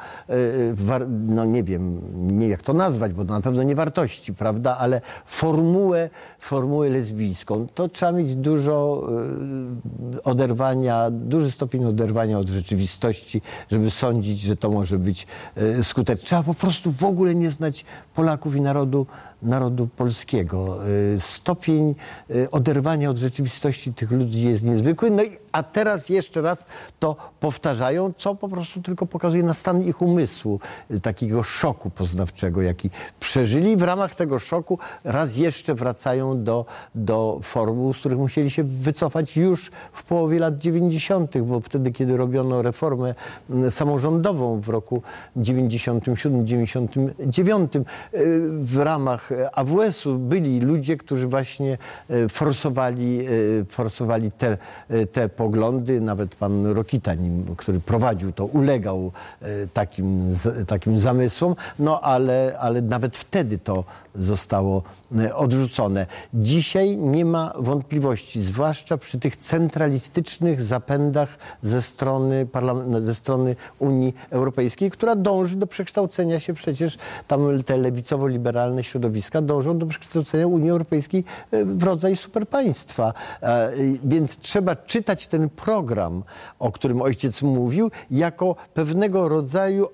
no nie wiem, nie wiem jak to nazwać, bo to na pewno nie wartości, prawda, ale formułę, formułę lesbijską. To trzeba mieć dużo oderwania, duży stopień oderwania od rzeczywistości, żeby sądzić, że to może być skuteczne. Trzeba po prostu w ogóle nie znać Polaków i narodu, narodu polskiego. Stopień oderwania od rzeczywistości tych ludzi jest niezwykły. No i, a teraz jeszcze raz to powtarzają, co po prostu tylko pokazuje na stan ich umysłu, takiego szoku poznawczego, jaki przeżyli. W ramach tego szoku raz jeszcze wracają do, do formuł, z których musieli się wycofać już w połowie lat dziewięćdziesiątych, bo wtedy, kiedy robiono reformę samorządową w roku dziewięćdziesiątym siódmym dziewięćdziesiątym dziewiątym, w ramach A W S-u byli ludzie, którzy właśnie forsowali, forsowali te, te poglądy. Nawet pan Rokita, który prowadził to, ulegał takim, takim zamysłom, no ale, ale nawet wtedy to zostało odrzucone. Dzisiaj nie ma wątpliwości, zwłaszcza przy tych centralistycznych zapędach ze strony, ze strony Unii Europejskiej, która dąży do przekształcenia się przecież, tam te lewicowo-liberalne środowiska dążą do przekształcenia Unii Europejskiej w rodzaj superpaństwa. Więc trzeba czytać ten program, o którym ojciec mówił, jako pewnego rodzaju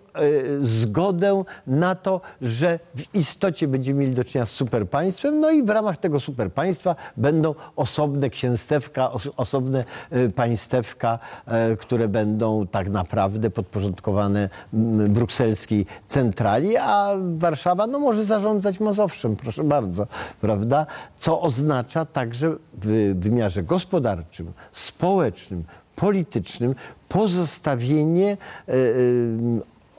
zgodę na to, że w istocie będziemy mieli do czynienia z superpaństwem, no i w ramach tego superpaństwa będą osobne księstewka, osobne państewka, które będą tak naprawdę podporządkowane brukselskiej centrali, a Warszawa no, może zarządzać Mazowszem, proszę bardzo, prawda? Co oznacza także w wymiarze gospodarczym, społecznym, politycznym pozostawienie yy,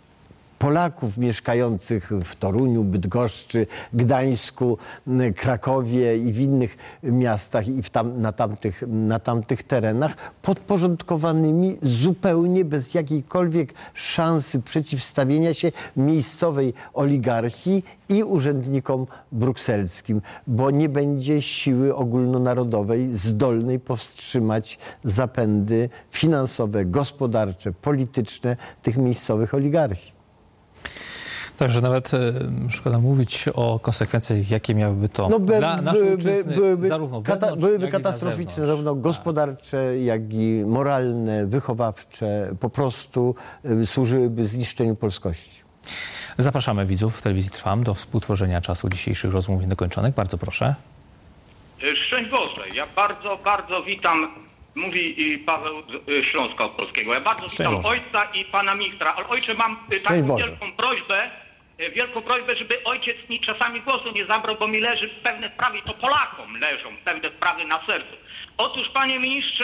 Polaków mieszkających w Toruniu, Bydgoszczy, Gdańsku, Krakowie i w innych miastach i w tam, na, tamtych, na tamtych terenach podporządkowanymi zupełnie bez jakiejkolwiek szansy przeciwstawienia się miejscowej oligarchii i urzędnikom brukselskim, bo nie będzie siły ogólnonarodowej zdolnej powstrzymać zapędy finansowe, gospodarcze, polityczne tych miejscowych oligarchii. Także nawet e, szkoda mówić o konsekwencjach, jakie miałyby to no by, dla naszej byłyby, ojczyzny, byłyby, zarówno kata, wewnątrz, byłyby jak katastroficzne, i na zarówno gospodarcze, jak i moralne, wychowawcze, po prostu y, służyłyby zniszczeniu polskości. Zapraszamy widzów Telewizji Trwam do współtworzenia czasu dzisiejszych rozmów niedokończonych. Bardzo proszę. Szczęść Boże. Ja bardzo, bardzo witam, mówi Paweł Śląska Opolskiego. Ja bardzo Szczęść witam Boże. ojca i pana ministra. Ale ojcze, mam Szczęść taką Boże. wielką prośbę, wielką prośbę, żeby ojciec mi czasami głosu nie zabrał, bo mi leży pewne sprawy, i to Polakom leżą pewne sprawy na sercu. Otóż, panie ministrze,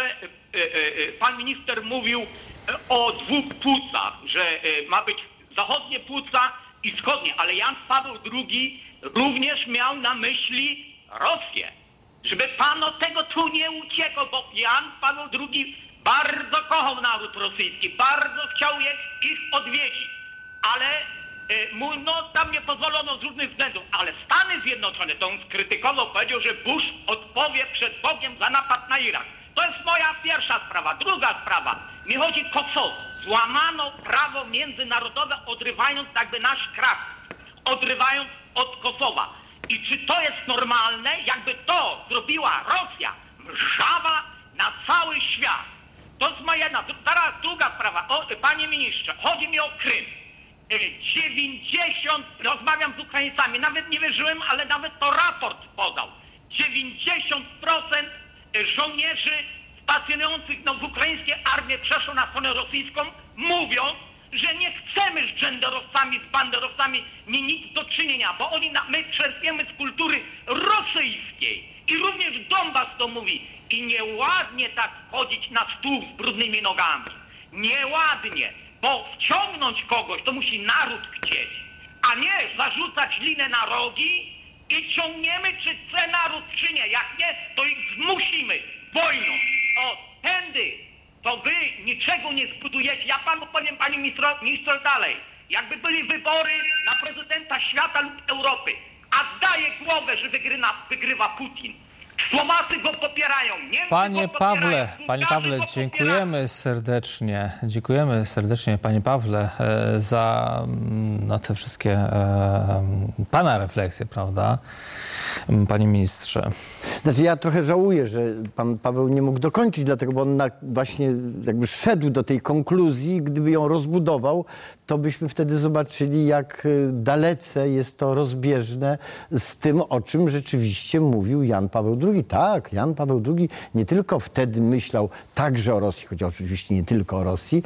pan minister mówił o dwóch płucach, że ma być zachodnie płuca i wschodnie, ale Jan Paweł drugi również miał na myśli Rosję. Żeby pan od tego tu nie uciekał, bo Jan Paweł drugi bardzo kochał naród rosyjski, bardzo chciał ich odwiedzić, ale mu, no, tam nie pozwolono z różnych względów, ale Stany Zjednoczone, to on skrytykował, powiedział, że Bush odpowie przed Bogiem za napad na Irak. To jest moja pierwsza sprawa. Druga sprawa, mi chodzi o Kosowo. Złamano prawo międzynarodowe, odrywając jakby nasz kraj, odrywając od Kosowa. I czy to jest normalne, jakby to zrobiła Rosja, mrzawa na cały świat? To jest moja jedna. Teraz druga sprawa. O, panie ministrze, chodzi mi o Krym. dziewięćdziesiąt, rozmawiam z Ukraińcami, nawet nie wierzyłem, ale nawet to raport podał. dziewięćdziesiąt procent żołnierzy stacjonujących no, w ukraińskiej armii przeszło na stronę rosyjską, mówiąc, że nie chcemy z genderowcami, z banderowcami mieć nic do czynienia, bo oni na, my czerpiemy z kultury rosyjskiej. I również Donbas to mówi. I nieładnie tak wchodzić na stół z brudnymi nogami. Nieładnie, bo wciągnąć kogoś to musi naród chcieć, a nie zarzucać linę na rogi i ciągniemy, czy chce naród, czy nie. Jak nie, to ich zmusimy wojną. O, tędy to wy niczego nie zbudujecie. Ja panu powiem, panie ministrze, dalej. Jakby byli wybory na prezydenta świata lub Europy, a daje głowę, że wygrywa, wygrywa Putin. Słowacy go popierają, Niemcy Panie go popierają, Pawle, panie Pawle, go dziękujemy serdecznie, dziękujemy serdecznie, panie Pawle, e, za mm, no, te wszystkie e, pana refleksje, prawda, panie ministrze? Znaczy ja trochę żałuję, że pan Paweł nie mógł dokończyć, dlatego, bo on na, właśnie jakby szedł do tej konkluzji, gdyby ją rozbudował, to byśmy wtedy zobaczyli, jak dalece jest to rozbieżne z tym, o czym rzeczywiście mówił Jan Paweł drugi. Tak, Jan Paweł drugi nie tylko wtedy myślał także o Rosji, choć oczywiście nie tylko o Rosji,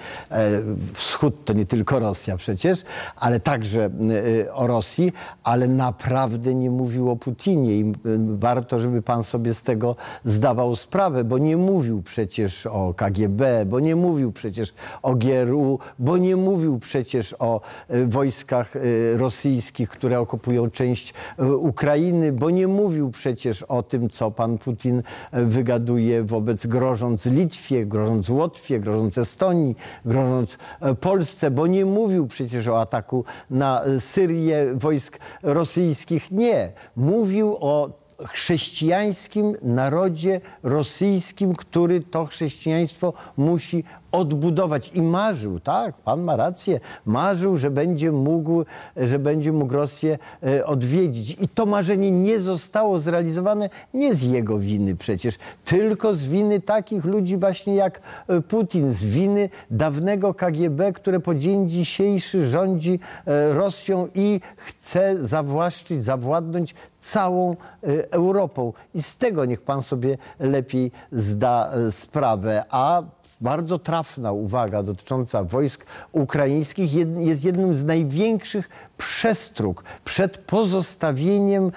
wschód to nie tylko Rosja przecież, ale także o Rosji, ale naprawdę nie mówił o Putinie i warto, żeby pan sobie z tego zdawał sprawę, bo nie mówił przecież o K G B, bo nie mówił przecież o G R U, bo nie mówił przecież o wojskach rosyjskich, które okupują część Ukrainy, bo nie mówił przecież o tym, co pan Putin wygaduje wobec, grożąc Litwie, grożąc Łotwie, grożąc Estonii, grożąc Polsce, bo nie mówił przecież o ataku na Syrię wojsk rosyjskich. Nie. Mówił o chrześcijańskim narodzie rosyjskim, który to chrześcijaństwo musi odbudować. I marzył, tak, pan ma rację, marzył, że będzie mógł, że będzie mógł Rosję odwiedzić. I to marzenie nie zostało zrealizowane nie z jego winy przecież, tylko z winy takich ludzi właśnie jak Putin, z winy dawnego K G B, które po dzień dzisiejszy rządzi Rosją i chce zawłaszczyć, zawładnąć całą Europą. I z tego niech pan sobie lepiej zda sprawę. A bardzo trafna uwaga dotycząca wojsk ukraińskich jest jednym z największych przestróg przed pozostawieniem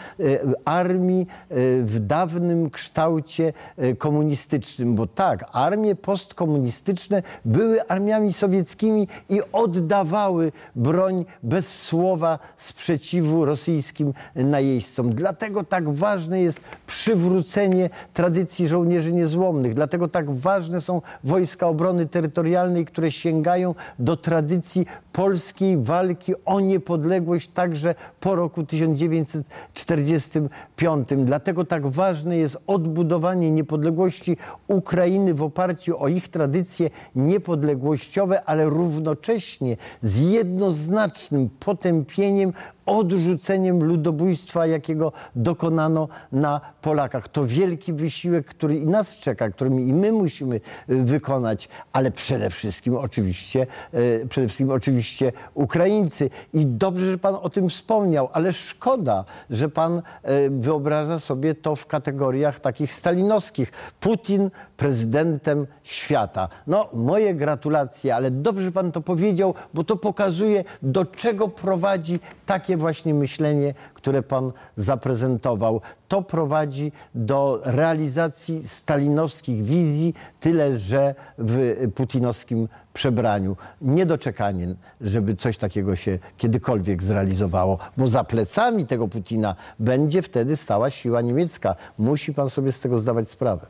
armii w dawnym kształcie komunistycznym. Bo tak, armie postkomunistyczne były armiami sowieckimi i oddawały broń bez słowa sprzeciwu rosyjskim najeźdźcom. Dlatego tak ważne jest przywrócenie tradycji żołnierzy niezłomnych. Dlatego tak ważne są wojska Wojska Obrony Terytorialnej, które sięgają do tradycji polskiej walki o niepodległość także po roku tysiąc dziewięćset czterdziestym piątym. Dlatego tak ważne jest odbudowanie niepodległości Ukrainy w oparciu o ich tradycje niepodległościowe, ale równocześnie z jednoznacznym potępieniem, odrzuceniem ludobójstwa, jakiego dokonano na Polakach. To wielki wysiłek, który i nas czeka, który i my musimy wykonać, ale przede wszystkim oczywiście, przede wszystkim oczywiście Ukraińcy. I dobrze, że pan o tym wspomniał, ale szkoda, że pan wyobraża sobie to w kategoriach takich stalinowskich. Putin prezydentem świata. No, moje gratulacje, ale dobrze, że pan to powiedział, bo to pokazuje, do czego prowadzi takie właśnie myślenie, które pan zaprezentował. To prowadzi do realizacji stalinowskich wizji, tyle że w putinowskim przebraniu. Niedoczekanie, żeby coś takiego się kiedykolwiek zrealizowało, bo za plecami tego Putina będzie wtedy stała siła niemiecka. Musi pan sobie z tego zdawać sprawę.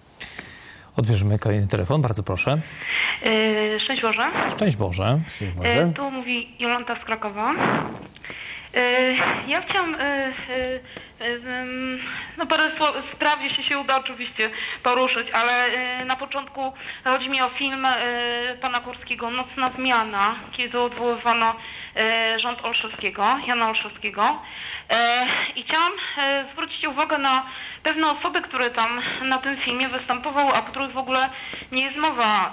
Odbierzemy kolejny telefon, bardzo proszę. Yy, szczęść Boże. Szczęść Boże. Szczęść Boże. Yy, tu mówi Jolanta z Krakowa. Yy, ja chciałam, yy, yy, yy, no parę spraw, jeśli się uda oczywiście poruszyć, ale yy, na początku chodzi mi o film yy, pana Kurskiego Nocna Zmiana, kiedy odwoływano yy, rząd Olszewskiego, Jana Olszewskiego. I chciałam zwrócić uwagę na pewne osoby, które tam na tym filmie występowały, a których w ogóle nie jest mowa,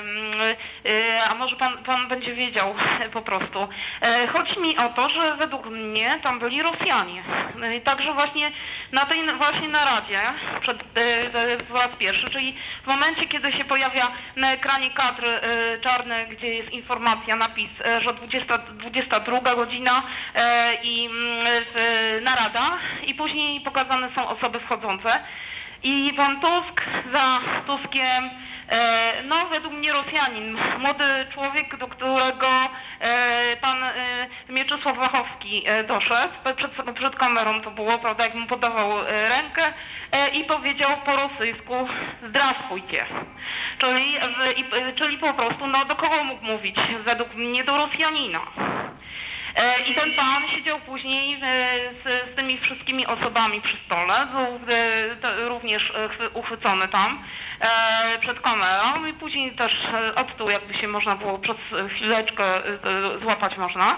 a może pan, pan będzie wiedział po prostu. Chodzi mi o to, że według mnie tam byli Rosjanie. I także właśnie na tej właśnie naradzie przed, po raz pierwszy, czyli w momencie, kiedy się pojawia na ekranie kadr czarny, gdzie jest informacja, napis, że dwudziesta druga godzina i narada i później pokazane są osoby wchodzące i pan Tusk za Tuskiem, no według mnie Rosjanin, młody człowiek, do którego pan Mieczysław Wachowski doszedł, przed, przed kamerą to było, prawda, jak mu podawał rękę i powiedział po rosyjsku "Zdrastwujcie". Czyli, czyli po prostu, no do kogo mógł mówić? Według mnie do Rosjanina. I ten pan siedział później z, z tymi wszystkimi osobami przy stole, był również uchwycony tam przed kamerą i później też od tyłu jakby się można było przez chwileczkę złapać można.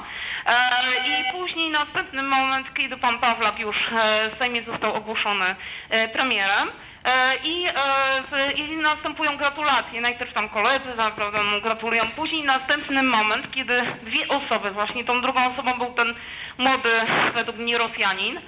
I później następny moment, kiedy pan Pawlak już w Sejmie został ogłoszony premierem, I, I następują gratulacje. Najpierw tam koledzy naprawdę mu gratulują. Później następny moment, kiedy dwie osoby, właśnie tą drugą osobą był ten młody, według mnie Rosjanin,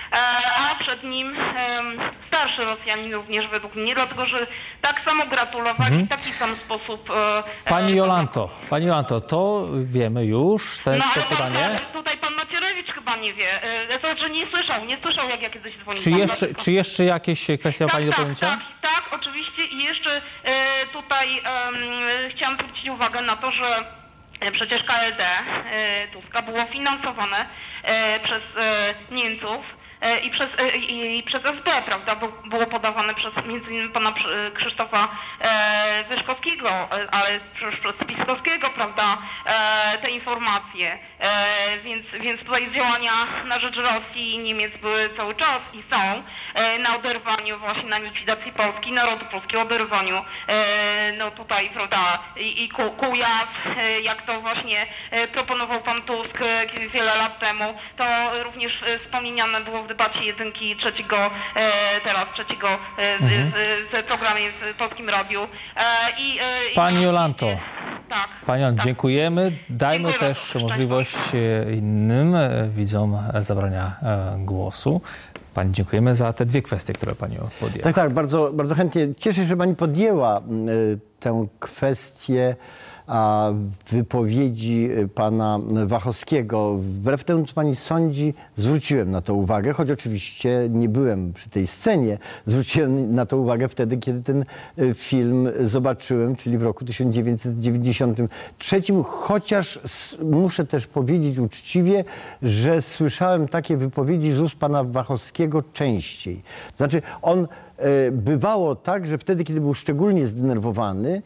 a przed nim starszy Rosjanin również według mnie, dlatego że tak samo gratulowali mhm. w taki sam sposób. Pani Jolanto, Pani Jolanto, to wiemy już, te, no, to ale pytanie. Pan, tutaj pan Macierewicz chyba nie wie, to znaczy nie słyszał, nie słyszał jak ja kiedyś dzwonił. Czy jeszcze, czy jeszcze jakieś kwestie tak, Pani do tak, pojęcia? Tak, tak, oczywiście i jeszcze e, tutaj e, chciałam zwrócić uwagę na to, że przecież K L D e, Tuska było finansowane e, przez e, Niemców i przez, i, i przez S B, prawda, bo było podawane przez między innymi pana Krzysztofa e, Wyszkowskiego, ale przez, przez Piskowskiego, prawda, e, te informacje, e, więc, więc tutaj działania na rzecz Rosji i Niemiec były cały czas i są e, na oderwaniu właśnie, na likwidacji Polski, narodu polskiego, oderwaniu, e, no tutaj, prawda, i, i Kujaw, e, jak to właśnie e, proponował pan Tusk e, wiele lat temu, to również e, wspomniane było w debacie jedynki trzeciego, e, teraz trzeciego e, mhm. z, z programie w Polskim Radiu. E, i, e, Pani Jolanto, tak, Pani Jolanto, tak. dziękujemy. Dajmy Dziękuję też bardzo. możliwość innym widzom zabrania głosu. Pani dziękujemy za te dwie kwestie, które Pani podjęła. Tak, tak, bardzo, bardzo chętnie. Cieszę się, że Pani podjęła y, tę kwestię a wypowiedzi pana Wachowskiego. Wbrew temu, co pani sądzi, zwróciłem na to uwagę, choć oczywiście nie byłem przy tej scenie. Zwróciłem na to uwagę wtedy, kiedy ten film zobaczyłem, czyli w roku tysiąc dziewięćset dziewięćdziesiątym trzecim, chociaż muszę też powiedzieć uczciwie, że słyszałem takie wypowiedzi z ust pana Wachowskiego częściej. To znaczy on bywało tak, że wtedy, kiedy był szczególnie zdenerwowany,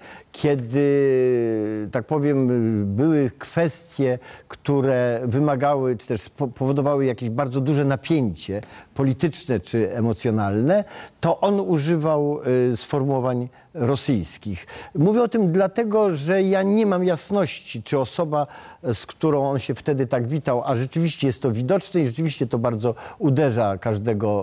kiedy, tak powiem, były kwestie, które wymagały, czy też powodowały jakieś bardzo duże napięcie polityczne czy emocjonalne, to on używał sformułowań rosyjskich. Mówię o tym dlatego, że ja nie mam jasności, czy osoba, z którą on się wtedy tak witał, a rzeczywiście jest to widoczne i rzeczywiście to bardzo uderza każdego,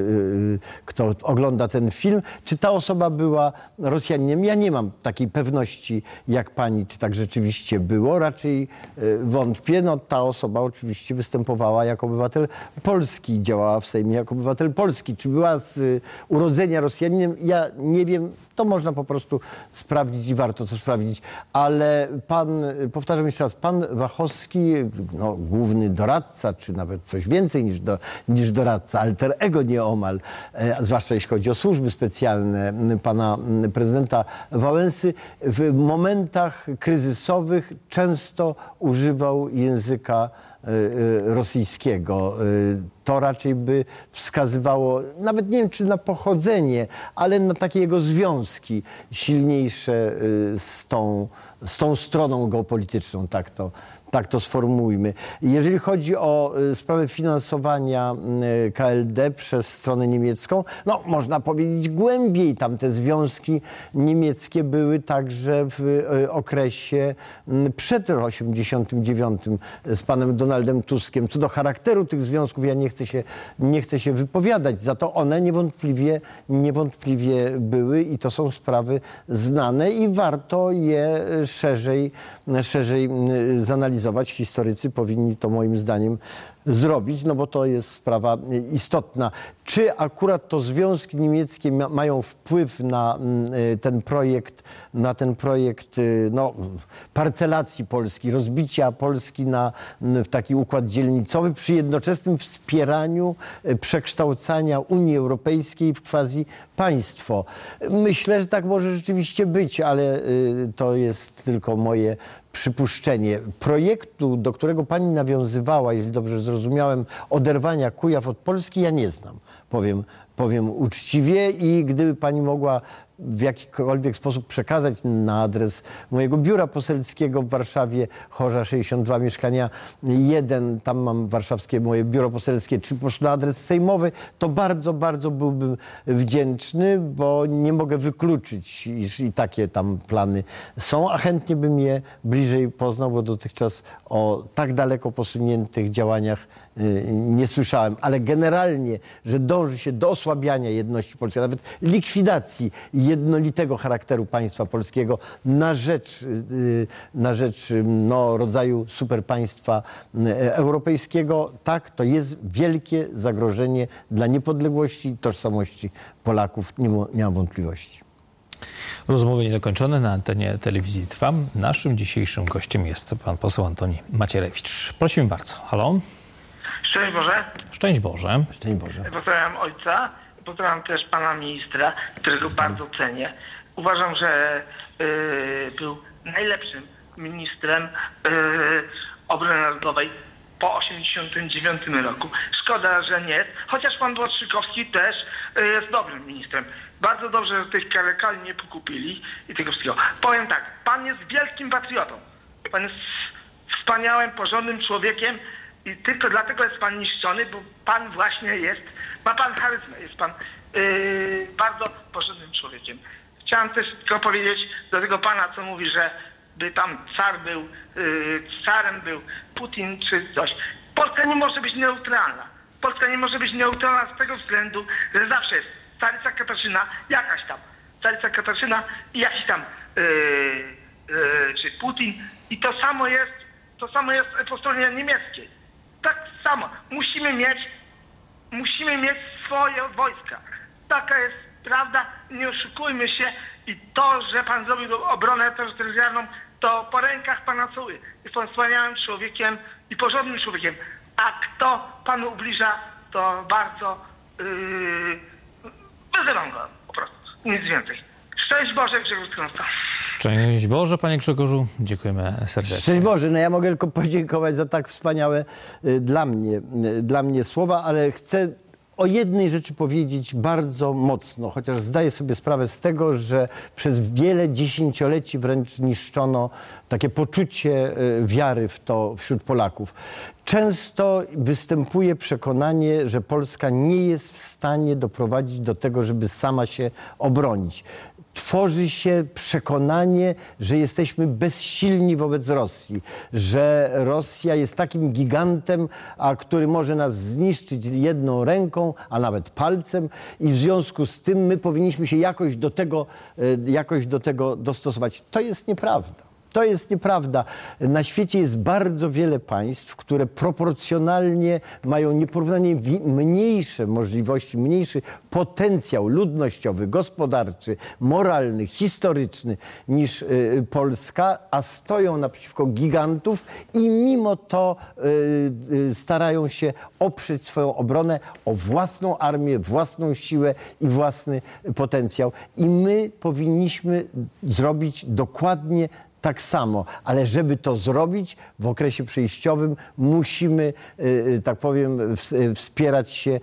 kto ogląda ten film, czy ta osoba była Rosjaninem. Ja nie mam takiej pewności jak pani, czy tak rzeczywiście było. Raczej wątpię. No, ta osoba oczywiście występowała jako obywatel Polski, działała w Sejmie jako obywatel Polski. Czy była z urodzenia Rosjaninem? Ja nie wiem. To można po prostu sprawdzić i warto to sprawdzić. Ale pan, powtarzam jeszcze raz, pan Wachowski, no, główny doradca, czy nawet coś więcej niż, do, niż doradca, alter ego nieomal, e, zwłaszcza jeśli chodzi o służby specjalne pana prezydenta Wałęsy, w momentach kryzysowych często używał języka rosyjskiego. To raczej by wskazywało, nawet nie wiem czy na pochodzenie, ale na takie jego związki silniejsze z tą, z tą stroną geopolityczną, tak to, tak to sformułujmy. Jeżeli chodzi o sprawę finansowania K L D przez stronę niemiecką, no można powiedzieć głębiej. Tam te związki niemieckie były także w okresie przed osiemdziesiątym dziewiątym z panem Donaldem Tuskiem. Co do charakteru tych związków ja nie chcę się, nie chcę się wypowiadać. Za to one niewątpliwie, niewątpliwie były i to są sprawy znane i warto je szerzej, szerzej zanalizować. Historycy powinni to moim zdaniem zrobić, no bo to jest sprawa istotna. Czy akurat to związki niemieckie ma, mają wpływ na ten projekt, na ten projekt no, parcelacji Polski, rozbicia Polski na w taki układ dzielnicowy przy jednoczesnym wspieraniu przekształcania Unii Europejskiej w quasi państwo? Myślę, że tak może rzeczywiście być, ale to jest tylko moje przypuszczenie. Projektu, do którego pani nawiązywała, jeśli dobrze zrozumiałem, oderwania Kujaw od Polski, ja nie znam, powiem, powiem uczciwie, i gdyby pani mogła w jakikolwiek sposób przekazać na adres mojego biura poselskiego w Warszawie, Chorza sześćdziesiąt dwa, mieszkania jeden, tam mam warszawskie moje biuro poselskie, czy po prostu na adres sejmowy, to bardzo, bardzo byłbym wdzięczny, bo nie mogę wykluczyć, iż i takie tam plany są, a chętnie bym je bliżej poznał, bo dotychczas o tak daleko posuniętych działaniach nie słyszałem, ale generalnie, że dąży się do osłabiania jedności polskiej, nawet likwidacji jednolitego charakteru państwa polskiego na rzecz, na rzecz no, rodzaju superpaństwa europejskiego, tak, to jest wielkie zagrożenie dla niepodległości i tożsamości Polaków, nie, nie mam wątpliwości. Rozmowy niedokończone na antenie telewizji Trwam. Naszym dzisiejszym gościem jest pan poseł Antoni Macierewicz. Prosimy bardzo. Halo? Szczęść Boże. Szczęść Boże. Szczęść Boże. Pozdrawiam ojca, pozdrawiam też pana ministra, którego bardzo cenię. Uważam, że y, był najlepszym ministrem y, obrony narodowej po osiemdziesiątym dziewiątym roku. Szkoda, że nie jest, chociaż pan Błaszczykowski też y, jest dobrym ministrem. Bardzo dobrze, że tych karekali nie pokupili i tego wszystkiego. Powiem tak, pan jest wielkim patriotą. Pan jest wspaniałym, porządnym człowiekiem, i tylko dlatego jest pan niszczony, bo pan właśnie jest, ma pan charyzmę, jest pan yy, bardzo porządnym człowiekiem. Chciałem też tylko powiedzieć do tego pana, co mówi, że by tam car był, yy, carem był Putin czy coś. Polska nie może być neutralna. Polska nie może być neutralna z tego względu, że zawsze jest carica Katarzyna, jakaś tam, carica Katarzyna i jakiś tam, yy, yy, czy Putin. I to samo jest, to samo jest po stronie niemieckiej. Tak samo. Musimy mieć, musimy mieć swoje wojska. Taka jest prawda. Nie oszukujmy się. I to, że pan zrobił obronę terytorialną, to po rękach pana całuję. Jest pan wspaniałym człowiekiem i porządnym człowiekiem. A kto panu ubliża, to bardzo yy, wyzywam go po prostu. Nic więcej. Szczęść Boże, Grzegorz Krąsta. Szczęść Boże, panie Grzegorzu. Dziękujemy serdecznie. Szczęść Boże. No ja mogę tylko podziękować za tak wspaniałe y, dla mnie, y, dla mnie słowa, ale chcę o jednej rzeczy powiedzieć bardzo mocno, chociaż zdaję sobie sprawę z tego, że przez wiele dziesięcioleci wręcz niszczono takie poczucie y, wiary w to wśród Polaków. Często występuje przekonanie, że Polska nie jest w stanie doprowadzić do tego, żeby sama się obronić. Tworzy się przekonanie, że jesteśmy bezsilni wobec Rosji, że Rosja jest takim gigantem, a który może nas zniszczyć jedną ręką, a nawet palcem, i w związku z tym my powinniśmy się jakoś do tego, jakoś do tego dostosować. To jest nieprawda. To jest nieprawda. Na świecie jest bardzo wiele państw, które proporcjonalnie mają nieporównanie mniejsze możliwości, mniejszy potencjał ludnościowy, gospodarczy, moralny, historyczny niż y, Polska, a stoją naprzeciwko gigantów i mimo to y, y, starają się oprzeć swoją obronę o własną armię, własną siłę i własny potencjał. I my powinniśmy zrobić dokładnie tak samo, ale żeby to zrobić w okresie przejściowym, musimy, tak powiem, wspierać się,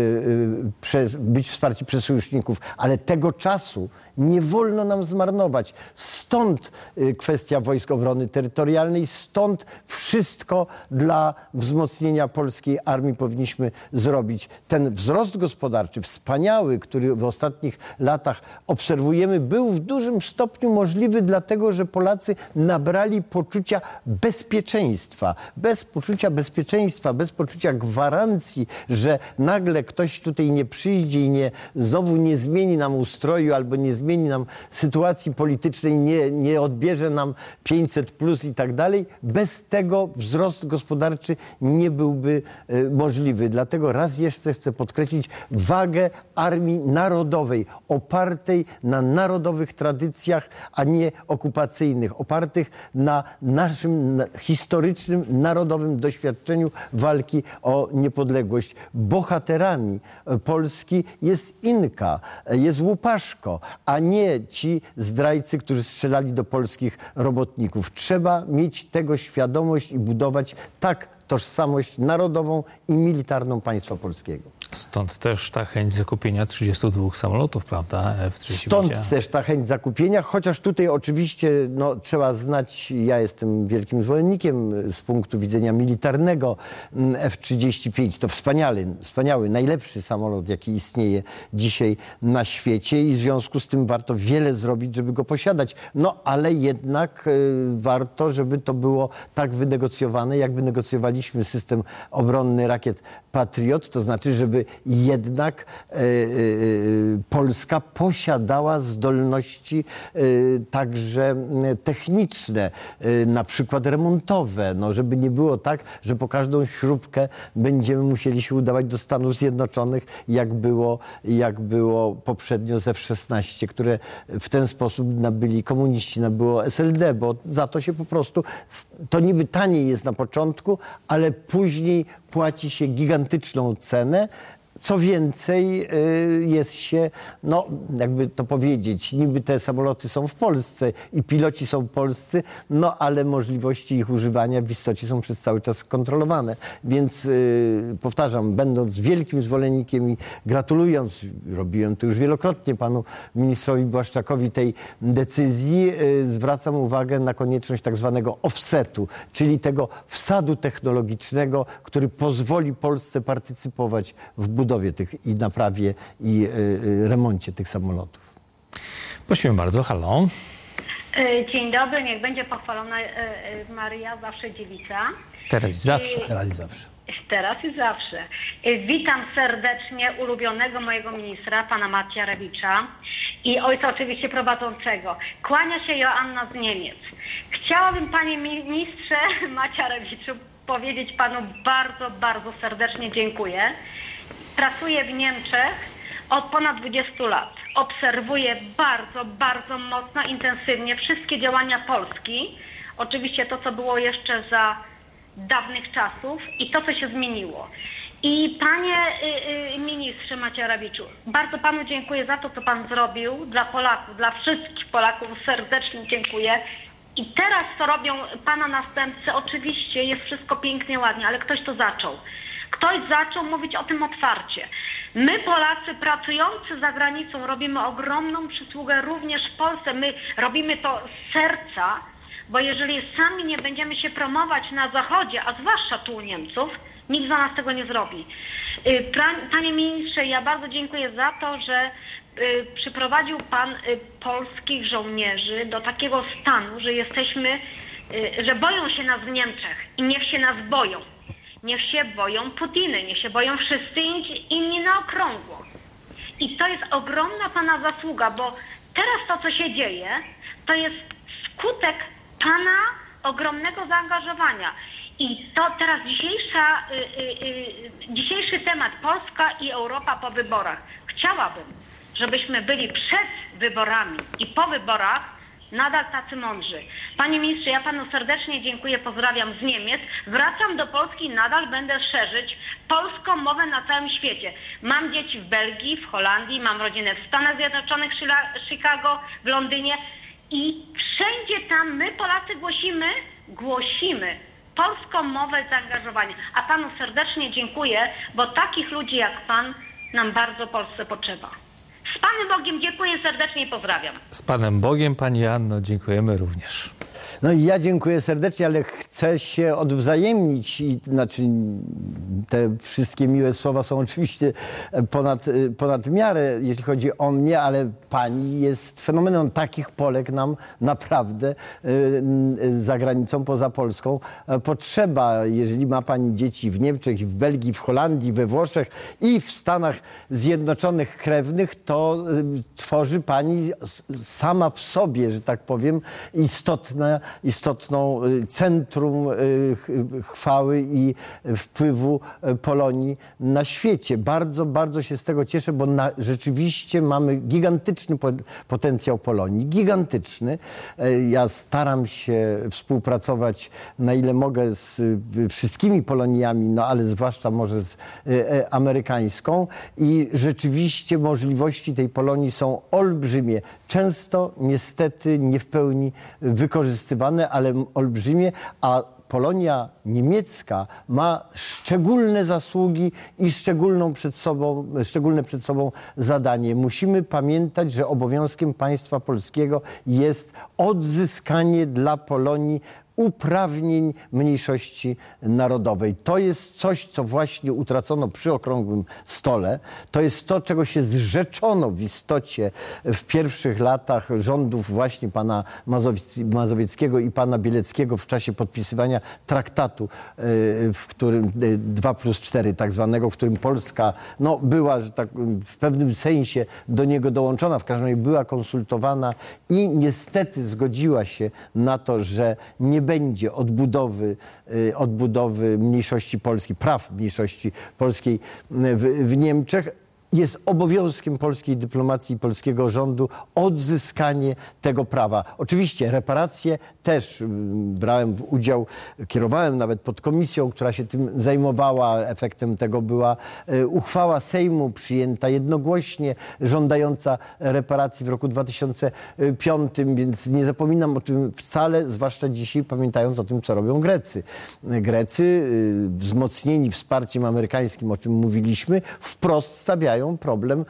być wsparci przez sojuszników, ale tego czasu nie wolno nam zmarnować. Stąd kwestia Wojsk Obrony Terytorialnej, stąd wszystko dla wzmocnienia polskiej armii powinniśmy zrobić. Ten wzrost gospodarczy, wspaniały, który w ostatnich latach obserwujemy, był w dużym stopniu możliwy dlatego, że Polacy nabrali poczucia bezpieczeństwa. Bez poczucia bezpieczeństwa, bez poczucia gwarancji, że nagle ktoś tutaj nie przyjdzie i nie, znowu nie zmieni nam ustroju albo nie zmieni nam sytuacji politycznej, nie, nie odbierze nam pięćset plus i tak dalej. Bez tego wzrost gospodarczy nie byłby y, możliwy. Dlatego raz jeszcze chcę podkreślić wagę armii narodowej, opartej na narodowych tradycjach, a nie okupacyjnych, opartych na naszym na, historycznym, narodowym doświadczeniu walki o niepodległość. Bohaterami Polski jest Inka, jest Łupaszko, a a nie ci zdrajcy, którzy strzelali do polskich robotników. Trzeba mieć tego świadomość i budować tak tożsamość narodową i militarną państwa polskiego. Stąd też ta chęć zakupienia trzydziestu dwóch samolotów, prawda? F trzydzieści pięć. Stąd też ta chęć zakupienia, chociaż tutaj oczywiście no, trzeba znać, ja jestem wielkim zwolennikiem z punktu widzenia militarnego F trzydzieści pięć. To wspaniały, wspaniały, najlepszy samolot, jaki istnieje dzisiaj na świecie i w związku z tym warto wiele zrobić, żeby go posiadać. No ale jednak y, warto, żeby to było tak wynegocjowane, jak wynegocjowaliśmy system obronny rakiet Patriot, to znaczy, żeby jednak y, y, Polska posiadała zdolności y, także techniczne, y, na przykład remontowe, no, żeby nie było tak, że po każdą śrubkę będziemy musieli się udawać do Stanów Zjednoczonych, jak było, jak było poprzednio z F szesnaście, które w ten sposób nabyli komuniści, nabyło S L D, bo za to się po prostu, to niby taniej jest na początku, ale później płaci się gigantyczną cenę. Co więcej, jest się, no jakby to powiedzieć, niby te samoloty są w Polsce i piloci są polscy, no ale możliwości ich używania w istocie są przez cały czas kontrolowane. Więc yy, powtarzam, będąc wielkim zwolennikiem i gratulując, robiłem to już wielokrotnie panu ministrowi Błaszczakowi tej decyzji, yy, zwracam uwagę na konieczność tak zwanego offsetu, czyli tego wsadu technologicznego, który pozwoli Polsce partycypować w budowie budowie tych i naprawie i y, remoncie tych samolotów. Prosimy bardzo, halo. Dzień dobry, niech będzie pochwalona Maryja, zawsze dziewica. Teraz i zawsze. Teraz i zawsze. Teraz i zawsze. Witam serdecznie ulubionego mojego ministra, pana Macierewicza i ojca oczywiście prowadzącego. Kłania się Joanna z Niemiec. Chciałabym, panie ministrze Macierewiczu, powiedzieć panu bardzo, bardzo serdecznie dziękuję. Pracuję w Niemczech od ponad dwudziestu lat. Obserwuję bardzo, bardzo mocno, intensywnie wszystkie działania Polski. Oczywiście to, co było jeszcze za dawnych czasów i to, co się zmieniło. I panie y, y, ministrze Macierewiczu, bardzo panu dziękuję za to, co pan zrobił dla Polaków, dla wszystkich Polaków. Serdecznie dziękuję. I teraz, co robią pana następcy, oczywiście jest wszystko pięknie, ładnie, ale ktoś to zaczął. Ktoś zaczął mówić o tym otwarcie. My, Polacy pracujący za granicą, robimy ogromną przysługę również w Polsce. My robimy to z serca, bo jeżeli sami nie będziemy się promować na Zachodzie, a zwłaszcza tu u Niemców, nikt za nas tego nie zrobi. Panie ministrze, ja bardzo dziękuję za to, że przyprowadził pan polskich żołnierzy do takiego stanu, że jesteśmy, że boją się nas w Niemczech i niech się nas boją. Niech się boją Putiny, niech się boją wszyscy inni na okrągło. I to jest ogromna pana zasługa, bo teraz to, co się dzieje, to jest skutek pana ogromnego zaangażowania. I to teraz dzisiejsza, y, y, y, dzisiejszy temat Polska i Europa po wyborach. Chciałabym, żebyśmy byli przed wyborami i po wyborach nadal tacy mądrzy. Panie ministrze, ja panu serdecznie dziękuję, pozdrawiam z Niemiec. Wracam do Polski i nadal będę szerzyć polską mowę na całym świecie. Mam dzieci w Belgii, w Holandii, mam rodzinę w Stanach Zjednoczonych, Chicago, w Londynie i wszędzie tam my, Polacy, głosimy, głosimy polską mowę zaangażowania. A panu serdecznie dziękuję, bo takich ludzi jak pan nam bardzo w Polsce potrzeba. Z Panem Bogiem dziękuję serdecznie i pozdrawiam. Z Panem Bogiem, Pani Anno, dziękujemy również. No i ja dziękuję serdecznie, ale chcę się odwzajemnić i znaczy te wszystkie miłe słowa są oczywiście ponad, ponad miarę, jeśli chodzi o mnie, ale pani jest fenomenem. Takich Polek nam naprawdę za granicą, poza Polską potrzeba. Jeżeli ma pani dzieci w Niemczech, w Belgii, w Holandii, we Włoszech i w Stanach Zjednoczonych krewnych, to tworzy pani sama w sobie, że tak powiem, istotne istotną centrum chwały i wpływu Polonii na świecie. Bardzo, bardzo się z tego cieszę, bo na, rzeczywiście mamy gigantyczny potencjał Polonii. Gigantyczny. Ja staram się współpracować na ile mogę z wszystkimi Poloniami, no ale zwłaszcza może z amerykańską i rzeczywiście możliwości tej Polonii są olbrzymie. Często niestety nie w pełni wykorzystywane, ale olbrzymie, a Polonia niemiecka ma szczególne zasługi i szczególną przed sobą, szczególne przed sobą zadanie. Musimy pamiętać, że obowiązkiem państwa polskiego jest odzyskanie dla Polonii uprawnień mniejszości narodowej. To jest coś, co właśnie utracono przy okrągłym stole. To jest to, czego się zrzeczono w istocie w pierwszych latach rządów właśnie pana Mazowieckiego i pana Bieleckiego w czasie podpisywania traktatu, w którym dwa plus cztery tak zwanego, w którym Polska no, była, że tak w pewnym sensie do niego dołączona, w każdym razie była konsultowana i niestety zgodziła się na to, że nie będzie odbudowy, odbudowy mniejszości polskiej, praw mniejszości polskiej w, w Niemczech. Jest obowiązkiem polskiej dyplomacji i polskiego rządu odzyskanie tego prawa. Oczywiście reparacje też brałem udział, kierowałem nawet podkomisją, która się tym zajmowała. Efektem tego była uchwała Sejmu przyjęta jednogłośnie, żądająca reparacji w roku dwa tysiące piątym, więc nie zapominam o tym wcale, zwłaszcza dzisiaj pamiętając o tym, co robią Grecy. Grecy, wzmocnieni wsparciem amerykańskim, o czym mówiliśmy, wprost stawiają problem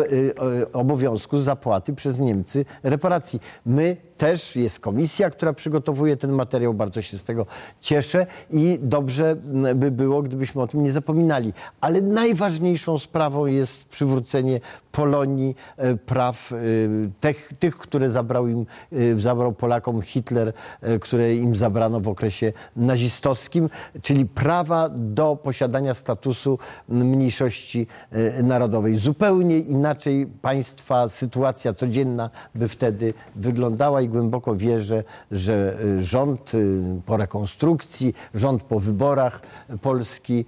obowiązku zapłaty przez Niemcy reparacji. My też, jest komisja, która przygotowuje ten materiał, bardzo się z tego cieszę i dobrze by było, gdybyśmy o tym nie zapominali. Ale najważniejszą sprawą jest przywrócenie Polonii praw tych, tych które zabrał im, zabrał Polakom Hitler, które im zabrano w okresie nazistowskim, czyli prawa do posiadania statusu mniejszości narodowej. Zupełnie inaczej państwa sytuacja codzienna by wtedy wyglądała i głęboko wierzę, że rząd po rekonstrukcji, rząd po wyborach Polski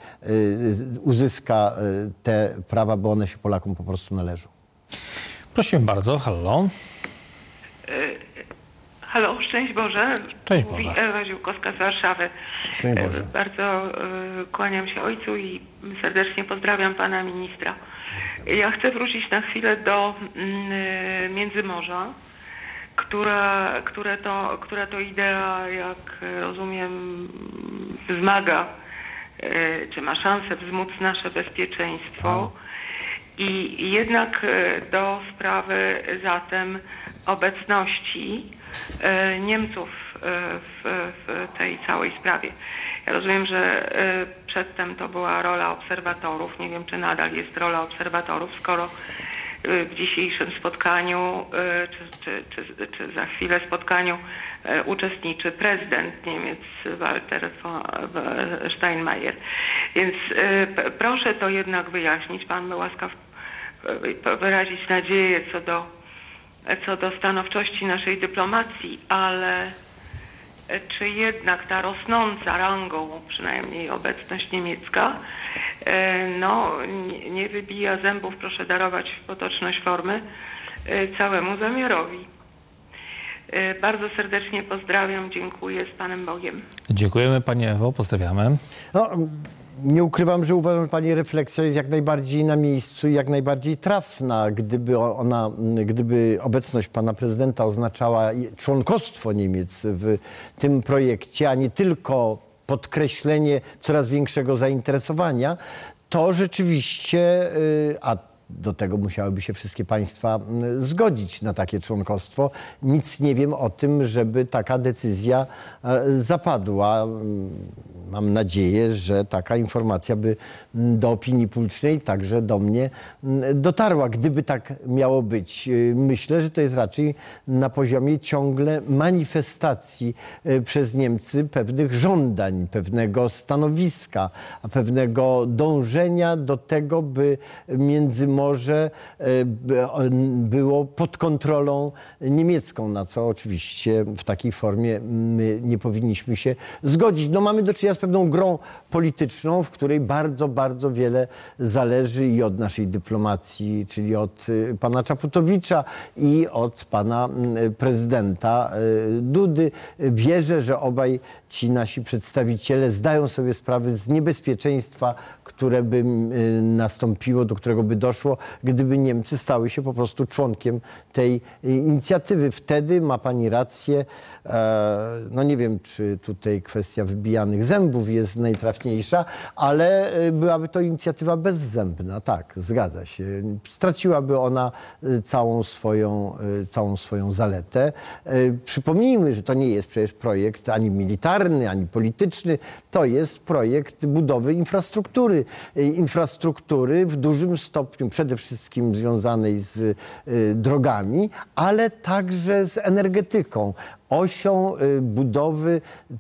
uzyska te prawa, bo one się Polakom po prostu należą. Prosimy bardzo. Halo. Halo, szczęść Boże. Cześć Mówi Boże. Ewa Ziółkowska z Warszawy. Szczęść Boże. Bardzo kłaniam się ojcu i serdecznie pozdrawiam pana ministra. Ja chcę wrócić na chwilę do Międzymorza, która, które to, która to idea, jak rozumiem, wzmaga, czy ma szansę wzmóc nasze bezpieczeństwo. I jednak do sprawy zatem obecności Niemców w, w tej całej sprawie. Ja rozumiem, że przedtem to była rola obserwatorów. Nie wiem, czy nadal jest rola obserwatorów, skoro w dzisiejszym spotkaniu, czy, czy, czy, czy za chwilę spotkaniu uczestniczy prezydent Niemiec Walter Steinmeier. Więc proszę to jednak wyjaśnić. Pan był łaskaw wyrazić nadzieję co do, co do stanowczości naszej dyplomacji, ale czy jednak ta rosnąca rangą, przynajmniej obecność niemiecka, no, nie wybija zębów, proszę darować potoczność formy, całemu zamiarowi. Bardzo serdecznie pozdrawiam, dziękuję, z Panem Bogiem. Dziękujemy Pani Ewo, pozdrawiamy. No, nie ukrywam, że uważam, że Pani refleksja jest jak najbardziej na miejscu i jak najbardziej trafna. Gdyby ona, gdyby obecność Pana Prezydenta oznaczała członkostwo Niemiec w tym projekcie, a nie tylko podkreślenie coraz większego zainteresowania, to rzeczywiście, a do tego musiałyby się wszystkie państwa zgodzić na takie członkostwo. Nic nie wiem o tym, żeby taka decyzja zapadła. mam nadzieję, że taka informacja by do opinii publicznej, także do mnie dotarła, gdyby tak miało być. Myślę, że to jest raczej na poziomie ciągle manifestacji przez Niemcy pewnych żądań, pewnego stanowiska, pewnego dążenia do tego, by Międzymorze było pod kontrolą niemiecką, na co oczywiście w takiej formie my nie powinniśmy się zgodzić. No mamy do czynienia z pewną grą polityczną, w której bardzo, bardzo wiele zależy i od naszej dyplomacji, czyli od pana Czaputowicza i od pana prezydenta Dudy. Wierzę, że obaj ci nasi przedstawiciele zdają sobie sprawę z niebezpieczeństwa, które by nastąpiło, do którego by doszło, gdyby Niemcy stały się po prostu członkiem tej inicjatywy. Wtedy ma pani rację, no nie wiem, czy tutaj kwestia wybijanych zębów jest najtrafniejsza, ale byłaby to inicjatywa bezzębna. Tak, zgadza się. Straciłaby ona całą swoją, całą swoją zaletę. Przypomnijmy, że to nie jest przecież projekt ani militarny, ani polityczny. To jest projekt budowy infrastruktury. Infrastruktury w dużym stopniu przede wszystkim związanej z drogami, ale także z energetyką. Osią budowy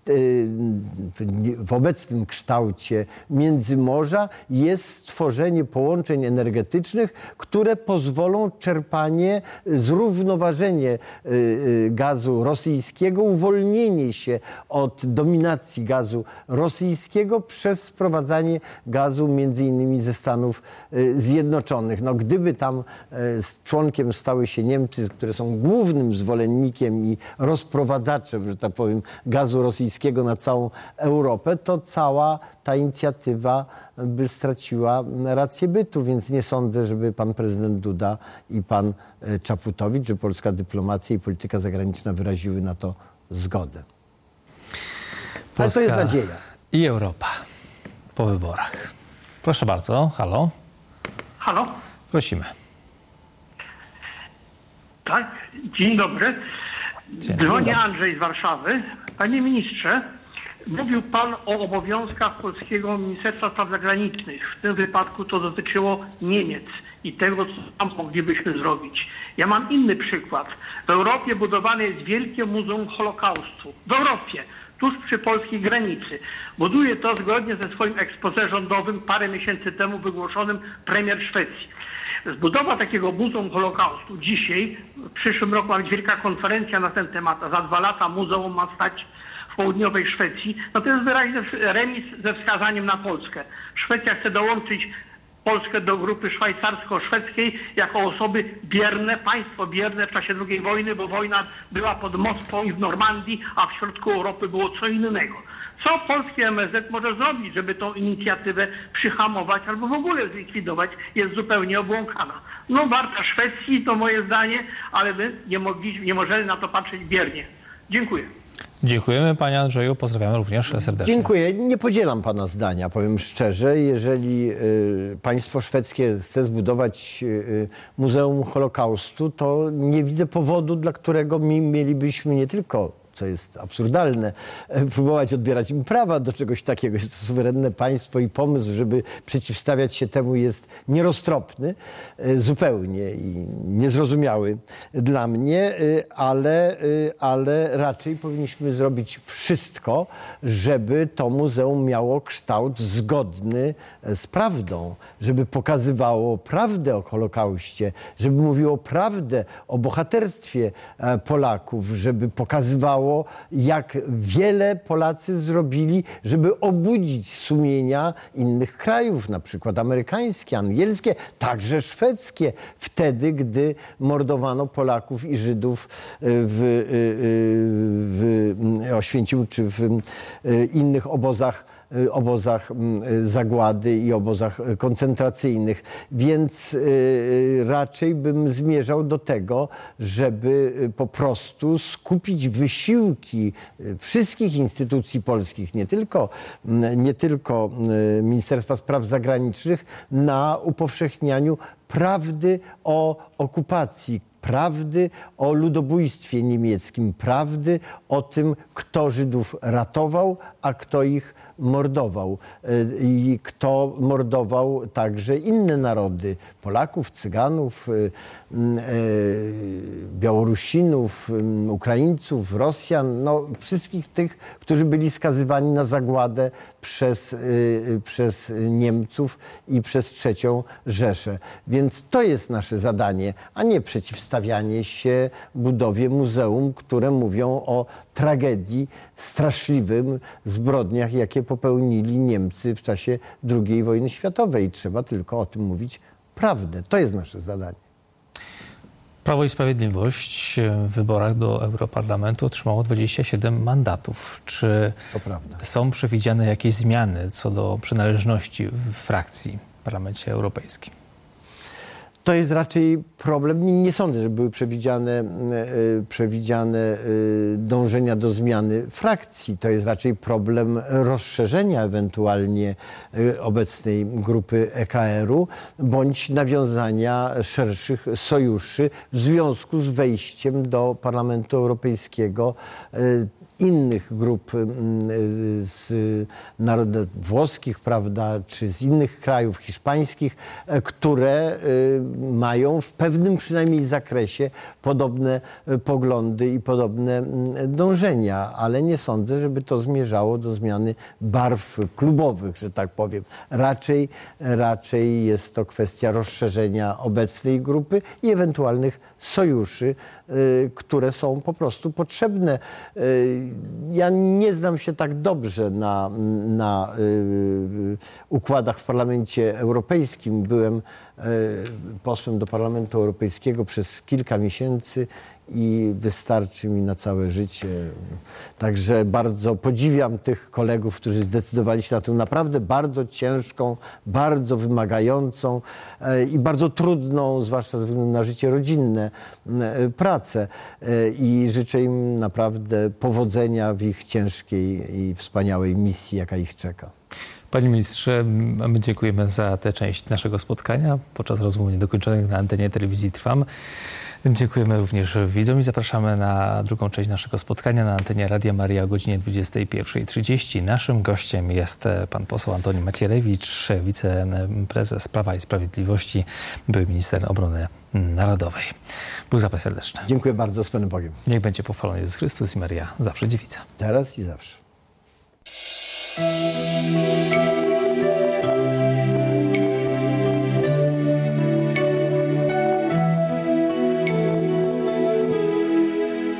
w obecnym kształcie Międzymorza jest stworzenie połączeń energetycznych, które pozwolą czerpanie, zrównoważenie gazu rosyjskiego, uwolnienie się od dominacji gazu rosyjskiego przez sprowadzanie gazu między innymi ze Stanów Zjednoczonych. No, gdyby tam członkiem stały się Niemcy, które są głównym zwolennikiem i rozprowadzaczem, że tak powiem, gazu rosyjskiego na całą Europę, to cała ta inicjatywa by straciła rację bytu, więc nie sądzę, żeby pan prezydent Duda i pan Czaputowicz, że polska dyplomacja i polityka zagraniczna wyraziły na to zgodę. Ale to jest nadzieja. I Europa po wyborach. Proszę bardzo, halo. Halo? Prosimy. Tak, dzień dobry. Dzwoni Andrzej z Warszawy. Panie ministrze, mówił pan o obowiązkach polskiego Ministerstwa Spraw Zagranicznych. W tym wypadku to dotyczyło Niemiec i tego, co tam moglibyśmy zrobić. Ja mam inny przykład. W Europie budowane jest Wielkie Muzeum Holokaustu. W Europie, tuż przy polskiej granicy. Buduje to zgodnie ze swoim exposé rządowym parę miesięcy temu wygłoszonym premier Szwecji. Zbudowa takiego Muzeum Holokaustu dzisiaj, w przyszłym roku ma być wielka konferencja na ten temat, a za dwa lata muzeum ma stać w południowej Szwecji, no to jest wyraźny remis ze wskazaniem na Polskę. Szwecja chce dołączyć Polskę do grupy szwajcarsko-szwedzkiej jako osoby bierne, państwo bierne w czasie drugiej wojny, bo wojna była pod Moskwą i w Normandii, a w środku Europy było co innego. Co polski M S Z może zrobić, żeby tą inicjatywę przyhamować albo w ogóle zlikwidować, jest zupełnie obłąkana. No warta Szwecji, to moje zdanie, ale my nie, mogliśmy, nie możemy na to patrzeć biernie. Dziękuję. Dziękujemy panie Andrzeju, pozdrawiamy również serdecznie. Dziękuję. Nie podzielam pana zdania, powiem szczerze. Jeżeli y, państwo szwedzkie chce zbudować y, Muzeum Holokaustu, to nie widzę powodu, dla którego my mielibyśmy nie tylko, co jest absurdalne, próbować odbierać im prawa do czegoś takiego. Jest to suwerenne państwo i pomysł, żeby przeciwstawiać się temu, jest nieroztropny zupełnie i niezrozumiały dla mnie, ale, ale raczej powinniśmy zrobić wszystko, żeby to muzeum miało kształt zgodny z prawdą, żeby pokazywało prawdę o Holokauście, żeby mówiło prawdę o bohaterstwie Polaków, żeby pokazywało, jak wiele Polacy zrobili, żeby obudzić sumienia innych krajów, na przykład amerykańskie, angielskie, także szwedzkie, wtedy, gdy mordowano Polaków i Żydów w, w Oświęcimiu czy w innych obozach obozach zagłady i obozach koncentracyjnych. Więc raczej bym zmierzał do tego, żeby po prostu skupić wysiłki wszystkich instytucji polskich, nie tylko, nie tylko Ministerstwa Spraw Zagranicznych, na upowszechnianiu prawdy o okupacji, prawdy o ludobójstwie niemieckim, prawdy o tym, kto Żydów ratował, a kto ich mordował i kto mordował także inne narody, Polaków, Cyganów, Białorusinów, Ukraińców, Rosjan, no wszystkich tych, którzy byli skazywani na zagładę przez, przez Niemców i przez trzecią Rzeszę. Więc to jest nasze zadanie, a nie przeciwstawianie się budowie muzeum, które mówią o tragedii, straszliwym zbrodniach, jakie popełnili Niemcy w czasie drugiej wojny światowej. Trzeba tylko o tym mówić prawdę. To jest nasze zadanie. Prawo i Sprawiedliwość w wyborach do Europarlamentu otrzymało dwadzieścia siedem mandatów. Czy są przewidziane jakieś zmiany co do przynależności w frakcji w Parlamencie Europejskim? To jest raczej problem. Nie, nie sądzę, że były przewidziane, przewidziane dążenia do zmiany frakcji. To jest raczej problem rozszerzenia ewentualnie obecnej grupy E K R-u bądź nawiązania szerszych sojuszy w związku z wejściem do Parlamentu Europejskiego innych grup z narodów włoskich, prawda, czy z innych krajów hiszpańskich, które mają w pewnym przynajmniej zakresie podobne poglądy i podobne dążenia, ale nie sądzę, żeby to zmierzało do zmiany barw klubowych, że tak powiem. Raczej, raczej jest to kwestia rozszerzenia obecnej grupy i ewentualnych sojuszy, które są po prostu potrzebne. Ja nie znam się tak dobrze na, na układach w Parlamencie Europejskim. Byłem posłem do Parlamentu Europejskiego przez kilka miesięcy i wystarczy mi na całe życie. Także bardzo podziwiam tych kolegów, którzy zdecydowali się na tę naprawdę bardzo ciężką, bardzo wymagającą i bardzo trudną, zwłaszcza ze względu na życie rodzinne, pracę. I życzę im naprawdę powodzenia w ich ciężkiej i wspaniałej misji, jaka ich czeka. Panie ministrze, my dziękujemy za tę część naszego spotkania podczas rozmów niedokończonych na antenie telewizji Trwam. Dziękujemy również widzom i zapraszamy na drugą część naszego spotkania na antenie Radia Maryja o godzinie dwudziestej pierwszej trzydzieści. Naszym gościem jest pan poseł Antoni Macierewicz, wiceprezes Prawa i Sprawiedliwości, były minister obrony narodowej. Bóg zapłać serdecznie. Dziękuję bardzo, z Panem Bogiem. Niech będzie pochwalony Jezus Chrystus i Maryja zawsze dziewica. Teraz i zawsze.